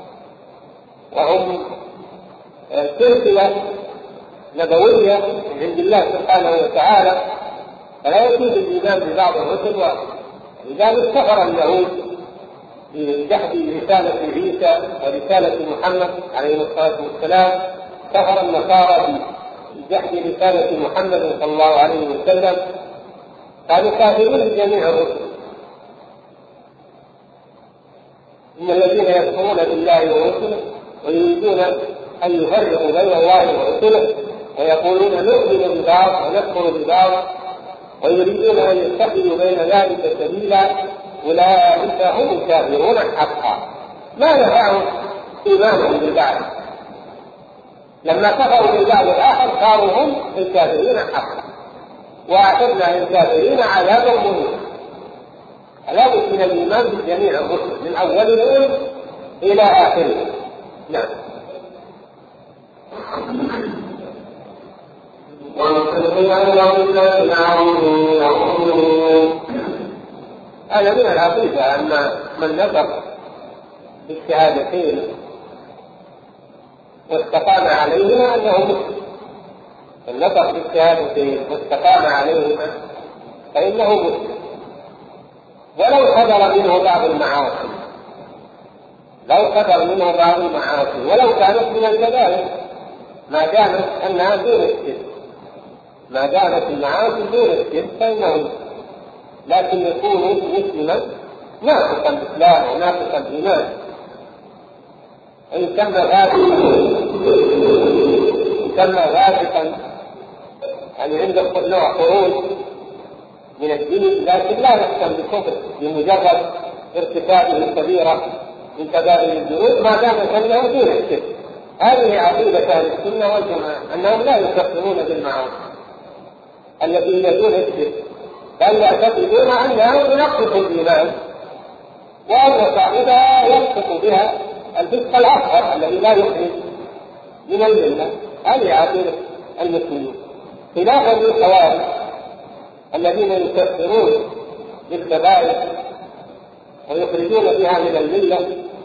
وهم سلسلة نبوية من عند الله سبحانه وتعالى، فلا يجوز الإيمان ببعض الرسل. ولذلك كفر اليهود بجحد رسالة عيسى ورسالة محمد عليه الصلاة والسلام، كفر النصارى بجحد رسالة محمد صلى الله عليه وسلم، كانوا كافرون بجميع الرسل. إن الذين يكفرون بالله ورسله ويريدون أن يفرقوا بين الله ورسله ويقولون نؤمن ببعض ونكفر ببعض ويريدون أن يتخذوا بين ذلك سبيلا أولئك هم الكافرون حقا. ما نفعهم إيمانهم بالبعض، لما كفروا بالبعض الآخر صاروا هم الكافرين حقا، وأعتدنا للكافرين عذابا مهينا. عذاب من الإيمان بجميع الرسل من أولهم إلى آخرهم. نعم. هذا من العقيدة أن من نطق بالشهادتين واستقام عليهما أنه مسلم، من نطق بالشهادتين واستقام عليهما فإنه مسلم، ولو صدر منه بعض المعاصي، لو صدر منه بعض المعاصي ولو كانت من الكبائر، ما دامت أنها دون الشرك، ما دامت المعاصي دون الشرك فإنه، لكن يكون مسلما ناقصا الإسلام وناقصا الإيمان، ويسمى غافلا، يسمى غافلا، يعني عنده نوع خروج من الدين، لكن لا يحكم بالكفر بمجرد ارتكابه الكبيرة من كبائر الذنوب ما دامت أنه دون الشرك. هذه عقيدة أهل السنة والجماعة، أنهم لا يكفرون بالمعاصي التي هي دون الشرك، بل يعتقدون أنها ينقص الإيمان، وأن صاحبها يسقط بها الفسق الأصغر الذي لا يخرج من الملة. هذه عقيدة المسلمين، خلافا للخوارج الذين يكفرون بالكبائر ويخرجون بها من الملة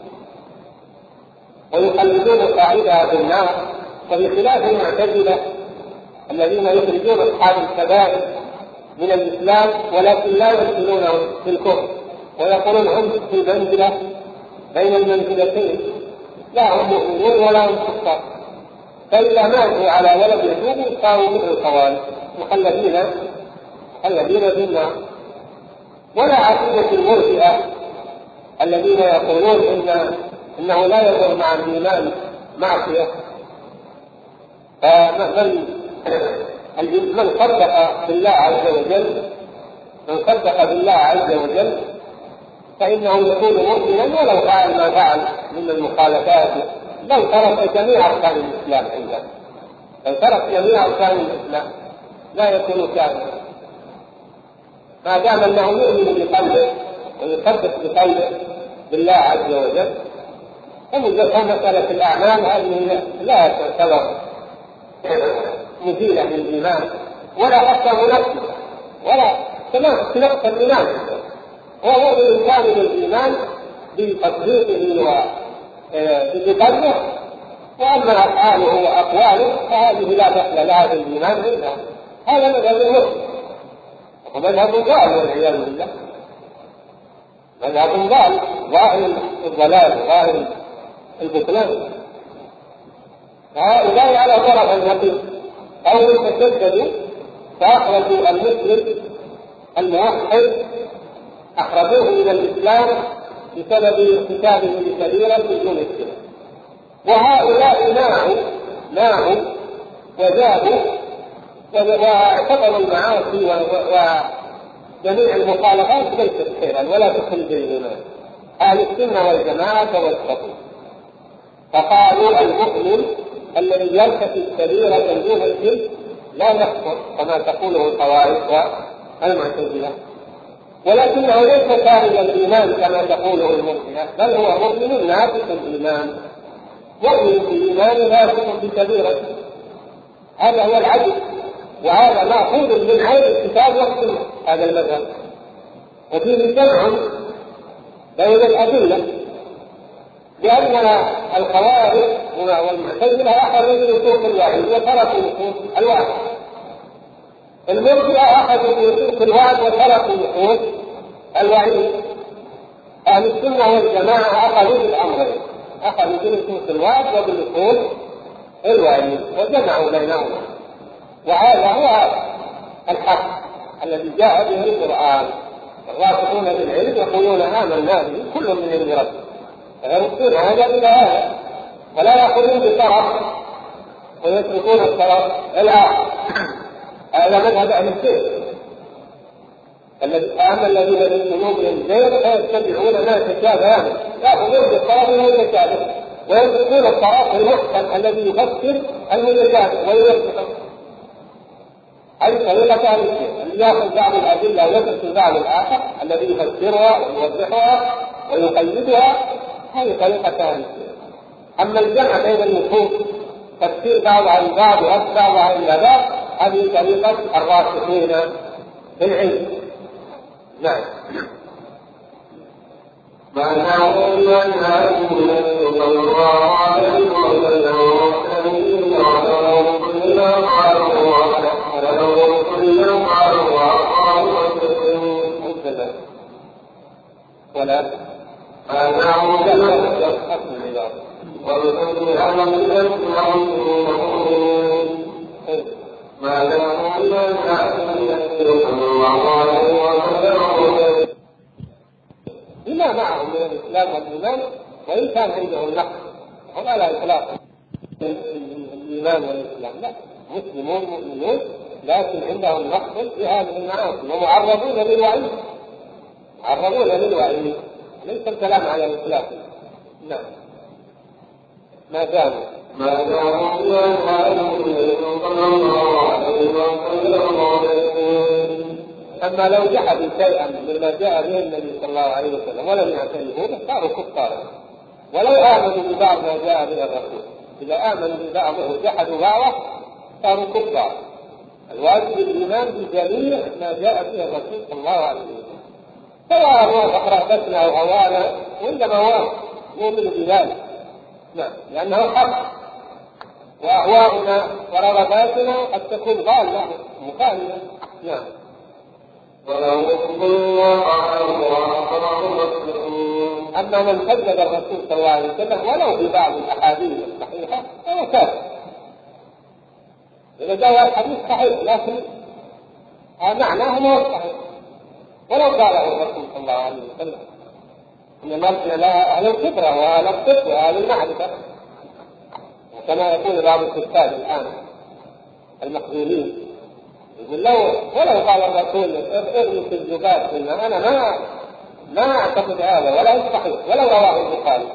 ويخلدون صاحبها في النار، وبخلاف المعتزلة الذين يخرجون أصحاب الكبائر من الإسلام ولكن لا يدخلونهم في الكفر، ويقولون هم في المنزلة بين المنزلتين، لا هم مؤمنون ولا هم كفار، فإذا ماتوا على ولد يتوبوا صاروا مثل الخوارج مخلدين الذين في النار. ولا عقيدة المرجئة الذين يقولون إن إنه لا يضر مع الإيمان معصية، فمن من صدق بالله عز وجل من صدق بالله عز وجل فإنه يكون مؤمنا ولو فعل ما فعل من المخالفات، لو ترك جميع أركان الإسلام عنده، لو ترك جميع أركان الإسلام لا يكون كافرا، ما دام أنه يؤمن بقلبه ويصدق بقلبه بالله عز وجل. ومجرد مسألة الأعمال هذه لا تعتبر مزيلة للإيمان ولا حتى منفذة ولا كما تنقص الإيمان، هو مؤمن كامل الإيمان بتصديقه وبقلبه، وأما أفعاله وأقواله فهذه لا دخل لها في الإيمان عنده. هذا مذهب المسلم، ومذهب ضال والعياذ بالله، مذهب ضال ظاهر الضلال ظاهر البطلان. هؤلاء على طرف النقيض، أو يتشددوا فأخرجوا المسلم الموحد أخرجوه من الإسلام بسبب ارتكابه لكبيرة بدون السنة، وهؤلاء ناعوا ناعوا وجابوا واعتبروا المعاصي وجميع المخالفات ليست خيرا ولا تخرج الإيمان. أهل السنة والجماعة توسطوا فقالوا المؤمن الذي يرتكب كبيرة دون الشرك لا يكفر كما تقوله الخوارج والمعتزلة، ولكنه ليس كامل الإيمان كما تقوله المرجئة، بل هو مؤمن ناقص الإيمان، مؤمن بالإيمان ناقص بكبيرة. هذا هو العدل، وهذا مأخوذ من عين الكتاب والسنة هذا المذهب. وفيه جمع بين الأدلة، لأن الخوارج والمعتزلة أخذوا من نصوص الوعيد وتركوا نصوص الوعد، المرجئة أخذوا من نصوص الوعد وتركوا نصوص الوعيد. أهل السنة والجماعة أخذوا بالأمرين، أخذوا بنصوص الوعد وبنصوص الوعيد وجمعوا بينهما، وهذا هو الحق الذي جاء به القرآن. الراسخون بالعلم يقولون آمنا به كل من عند ربنا، فيردون هذا إلى هذا ولا يأخذون بطرف ويتركون الطرف الآخر. هذا مذهب أهل السنة. أما الذين من قلوبهم زيغ فيتبعون ما تشابه منه، يأخذون بالطرف المتشابه ويتركون الطرف المحكم الذي يفسر المتشابه ويوضحه. أي طريقة أهل السنة الذي يأخذ بعض الأدلة ويترك البعض الآخر الذي يفسرها ويوضحها ويقيدها، هذه طريقة أهل السنة. أما الجمع بين النصوص تفسير بعض عن بعض وأتباعها إلى بعض، هذه طريقة الراسخين بالعلم. نعم. معناه من هذه صلى الله عليه وسلم ولا معناه وبكل عمل يسمعون ما لهم من بما معهم من الإسلام والإيمان، وإن كان عندهم نقص ولا لا إطلاق الإيمان والإسلام، لا، مسلمون مؤمنون لكن عندهم نقص في هذه المعاصي ومعرضون للوعيد، معرضون للوعيد، ليس الكلام على الإسلام. نعم. ما داموا ما داموا صلى الله عليه وسلم. أما لو جحدوا شيئا مما جاء به النبي صلى الله عليه وسلم ولم يعترفوه صاروا كفارا، ولو آمنوا ببعض ما جاء به الرسول. إذا آمنوا ببعضه وجحدوا بعضه صاروا كفارا. الواجب الإيمان بجميع ما جاء به الرسول صلى الله عليه وسلم، سواء وافق رغبتنا أو هوانا، وإنما هو مؤمن بذلك. نعم، لأنه حق، وأهواؤنا ورغباتنا قد تكون ضالة مخالفة. نعم. أما من كذب الرسول صلى الله عليه وسلم ولو ببعض الأحاديث الصحيحة فهو كافر. إذا جاء الحديث صحيح لكن معناه ما هو صحيح، ولو قاله الرسول صلى الله عليه وسلم. إن المرجع لها أهل الخبرة وأهل الطب وأهل المعرفة، وكما يقول بعض الكتاب الآن المقبولين يقول لو ولو قال الرسول اغلق الذباب في الماء، أنا ما ما أعتقد هذا ولا يصحيح ولو رواه البخاري،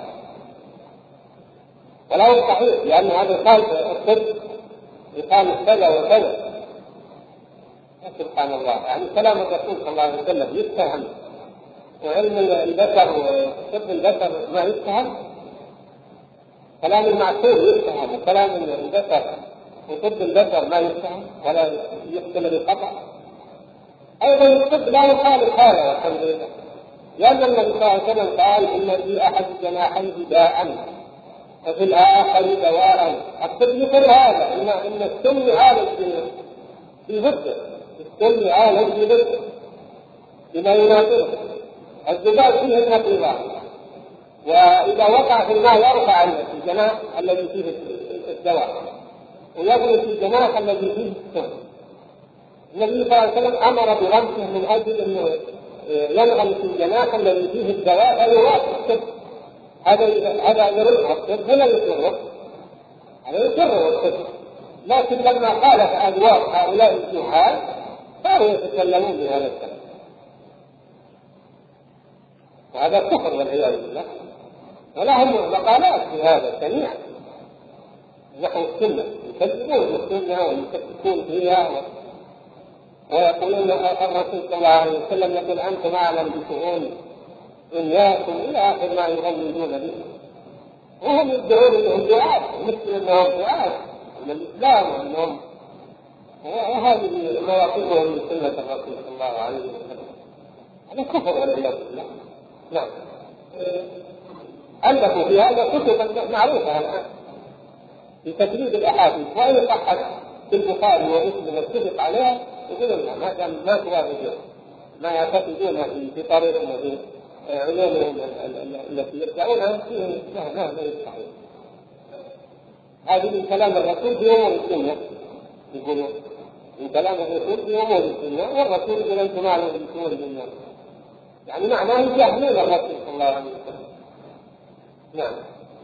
ولا يصحيح، لأن هذا قال الطب يقال كذا وكذا. سبحان الله، يعني كلام الرسول صلى الله عليه وسلم يتهم، وعلم البشر وطب البشر ما يتهم، كلام المعصوم يتهم، وكلام البشر وطب البشر ما يتهم ولا يقتل بالخطأ. أيضا الطب لا يخالف هذا والحمد لله، لأن النبي صلى الله عليه وسلم قال إن في أحد جناحيه داء وفي الآخر دواء. الطب يقول هذا، إن إن السم يعالج في ضده، السم يعالج في ضده بما يناسبه. الذباب فيه نقيضان، وإذا وقع في الماء يرفع عنه الجناح الذي فيه الدواء ويبرز الجناح الذي فيه السم. النبي صلى الله عليه وسلم أمر بغمسه من أجل أنه ينغمس الجناح الذي فيه الدواء فيوافق الطب. هذا هذا يرد الطب ولا يضره؟ هذا يضره الطب، لكن لما خالف أذواق هؤلاء الجهال صاروا يتكلمون بهذا الكلام، وهذا كفر والعياذ بالله. ولهم مقالات في هذا سميعة نحو السنة، يكذبون السنة ويشككون فيها ويقولون الرسول صلى الله عليه وسلم يقول أنتم أعلم بشؤون دنياكم إلى آخر ما يغمدون به، وهم يدعون أنهم دعاة مثل أنهم دعاة من الإسلام وأنهم، وهذه مواقفهم من سنة الرسول صلى الله عليه وسلم. هذا كفر والعياذ بالله. نعم. ألفوا في هذا كتبا معروفة الآن في تكذيب الأحاديث، وإن صحت في البخاري ومسلم اتفق عليها يقولون ما دام ما توافقون ما يعتقدونها في طريقهم وفي علومهم التي يدعونها فيه ما ما يستحيل. هذه من كلام الرسول في أمور الدنيا، يقولون من كلام الرسول في أمور الدنيا، والرسول يقول أنتم أعلم بشؤون الدنيا، يعني معناه يجهلون الرسول صلى الله عليه وسلم. نعم.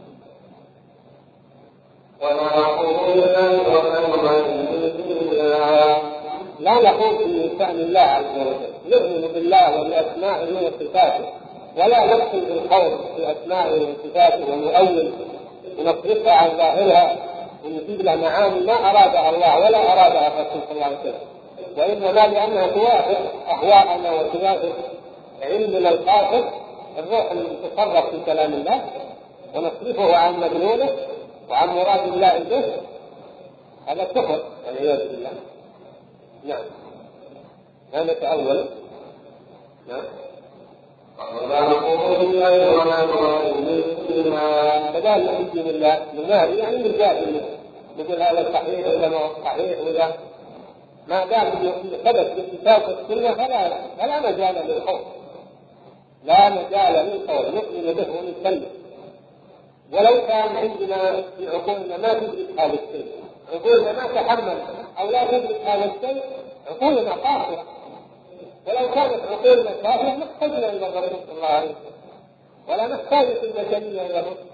لا نقول في شأن الله عز وجل، نؤمن بالله وبأسمائه وصفاته، ولا نقصد بالقول في أسمائه وصفاته ونؤول ونصرفها عن ظاهرها ونجيب لها معاني ما أرادها الله ولا أرادها الرسول صلى الله عليه وسلم، وإنما لأنها توافق أهواءنا وتوافق علمنا القاصر الروح المتصرف في كلام الله، ونصرفه عن مدلوله وعن مراد الله به. هذا كفر والعياذ بالله. نعم. لا نتأول. نعم. فقال نؤمن بالله بالله يعني بالجاهل، نقول هذا صحيح ولا ما صحيح ولا ما دام ثبت في الكتاب والسنة فلا فلا مجال للقول، لا مجال للقول، نؤمن به ونسلم. ولو كان عندنا في عقولنا ما تدرك هذا الشيء، عقولنا ما تحمل أو لا تدرك هذا الشيء، عقولنا قاصرة، ولو كانت عقولنا كافية ما احتجنا إلى الرسول صلى الله عليه وسلم، ولا نحتاج في البشرية إلى الرسل،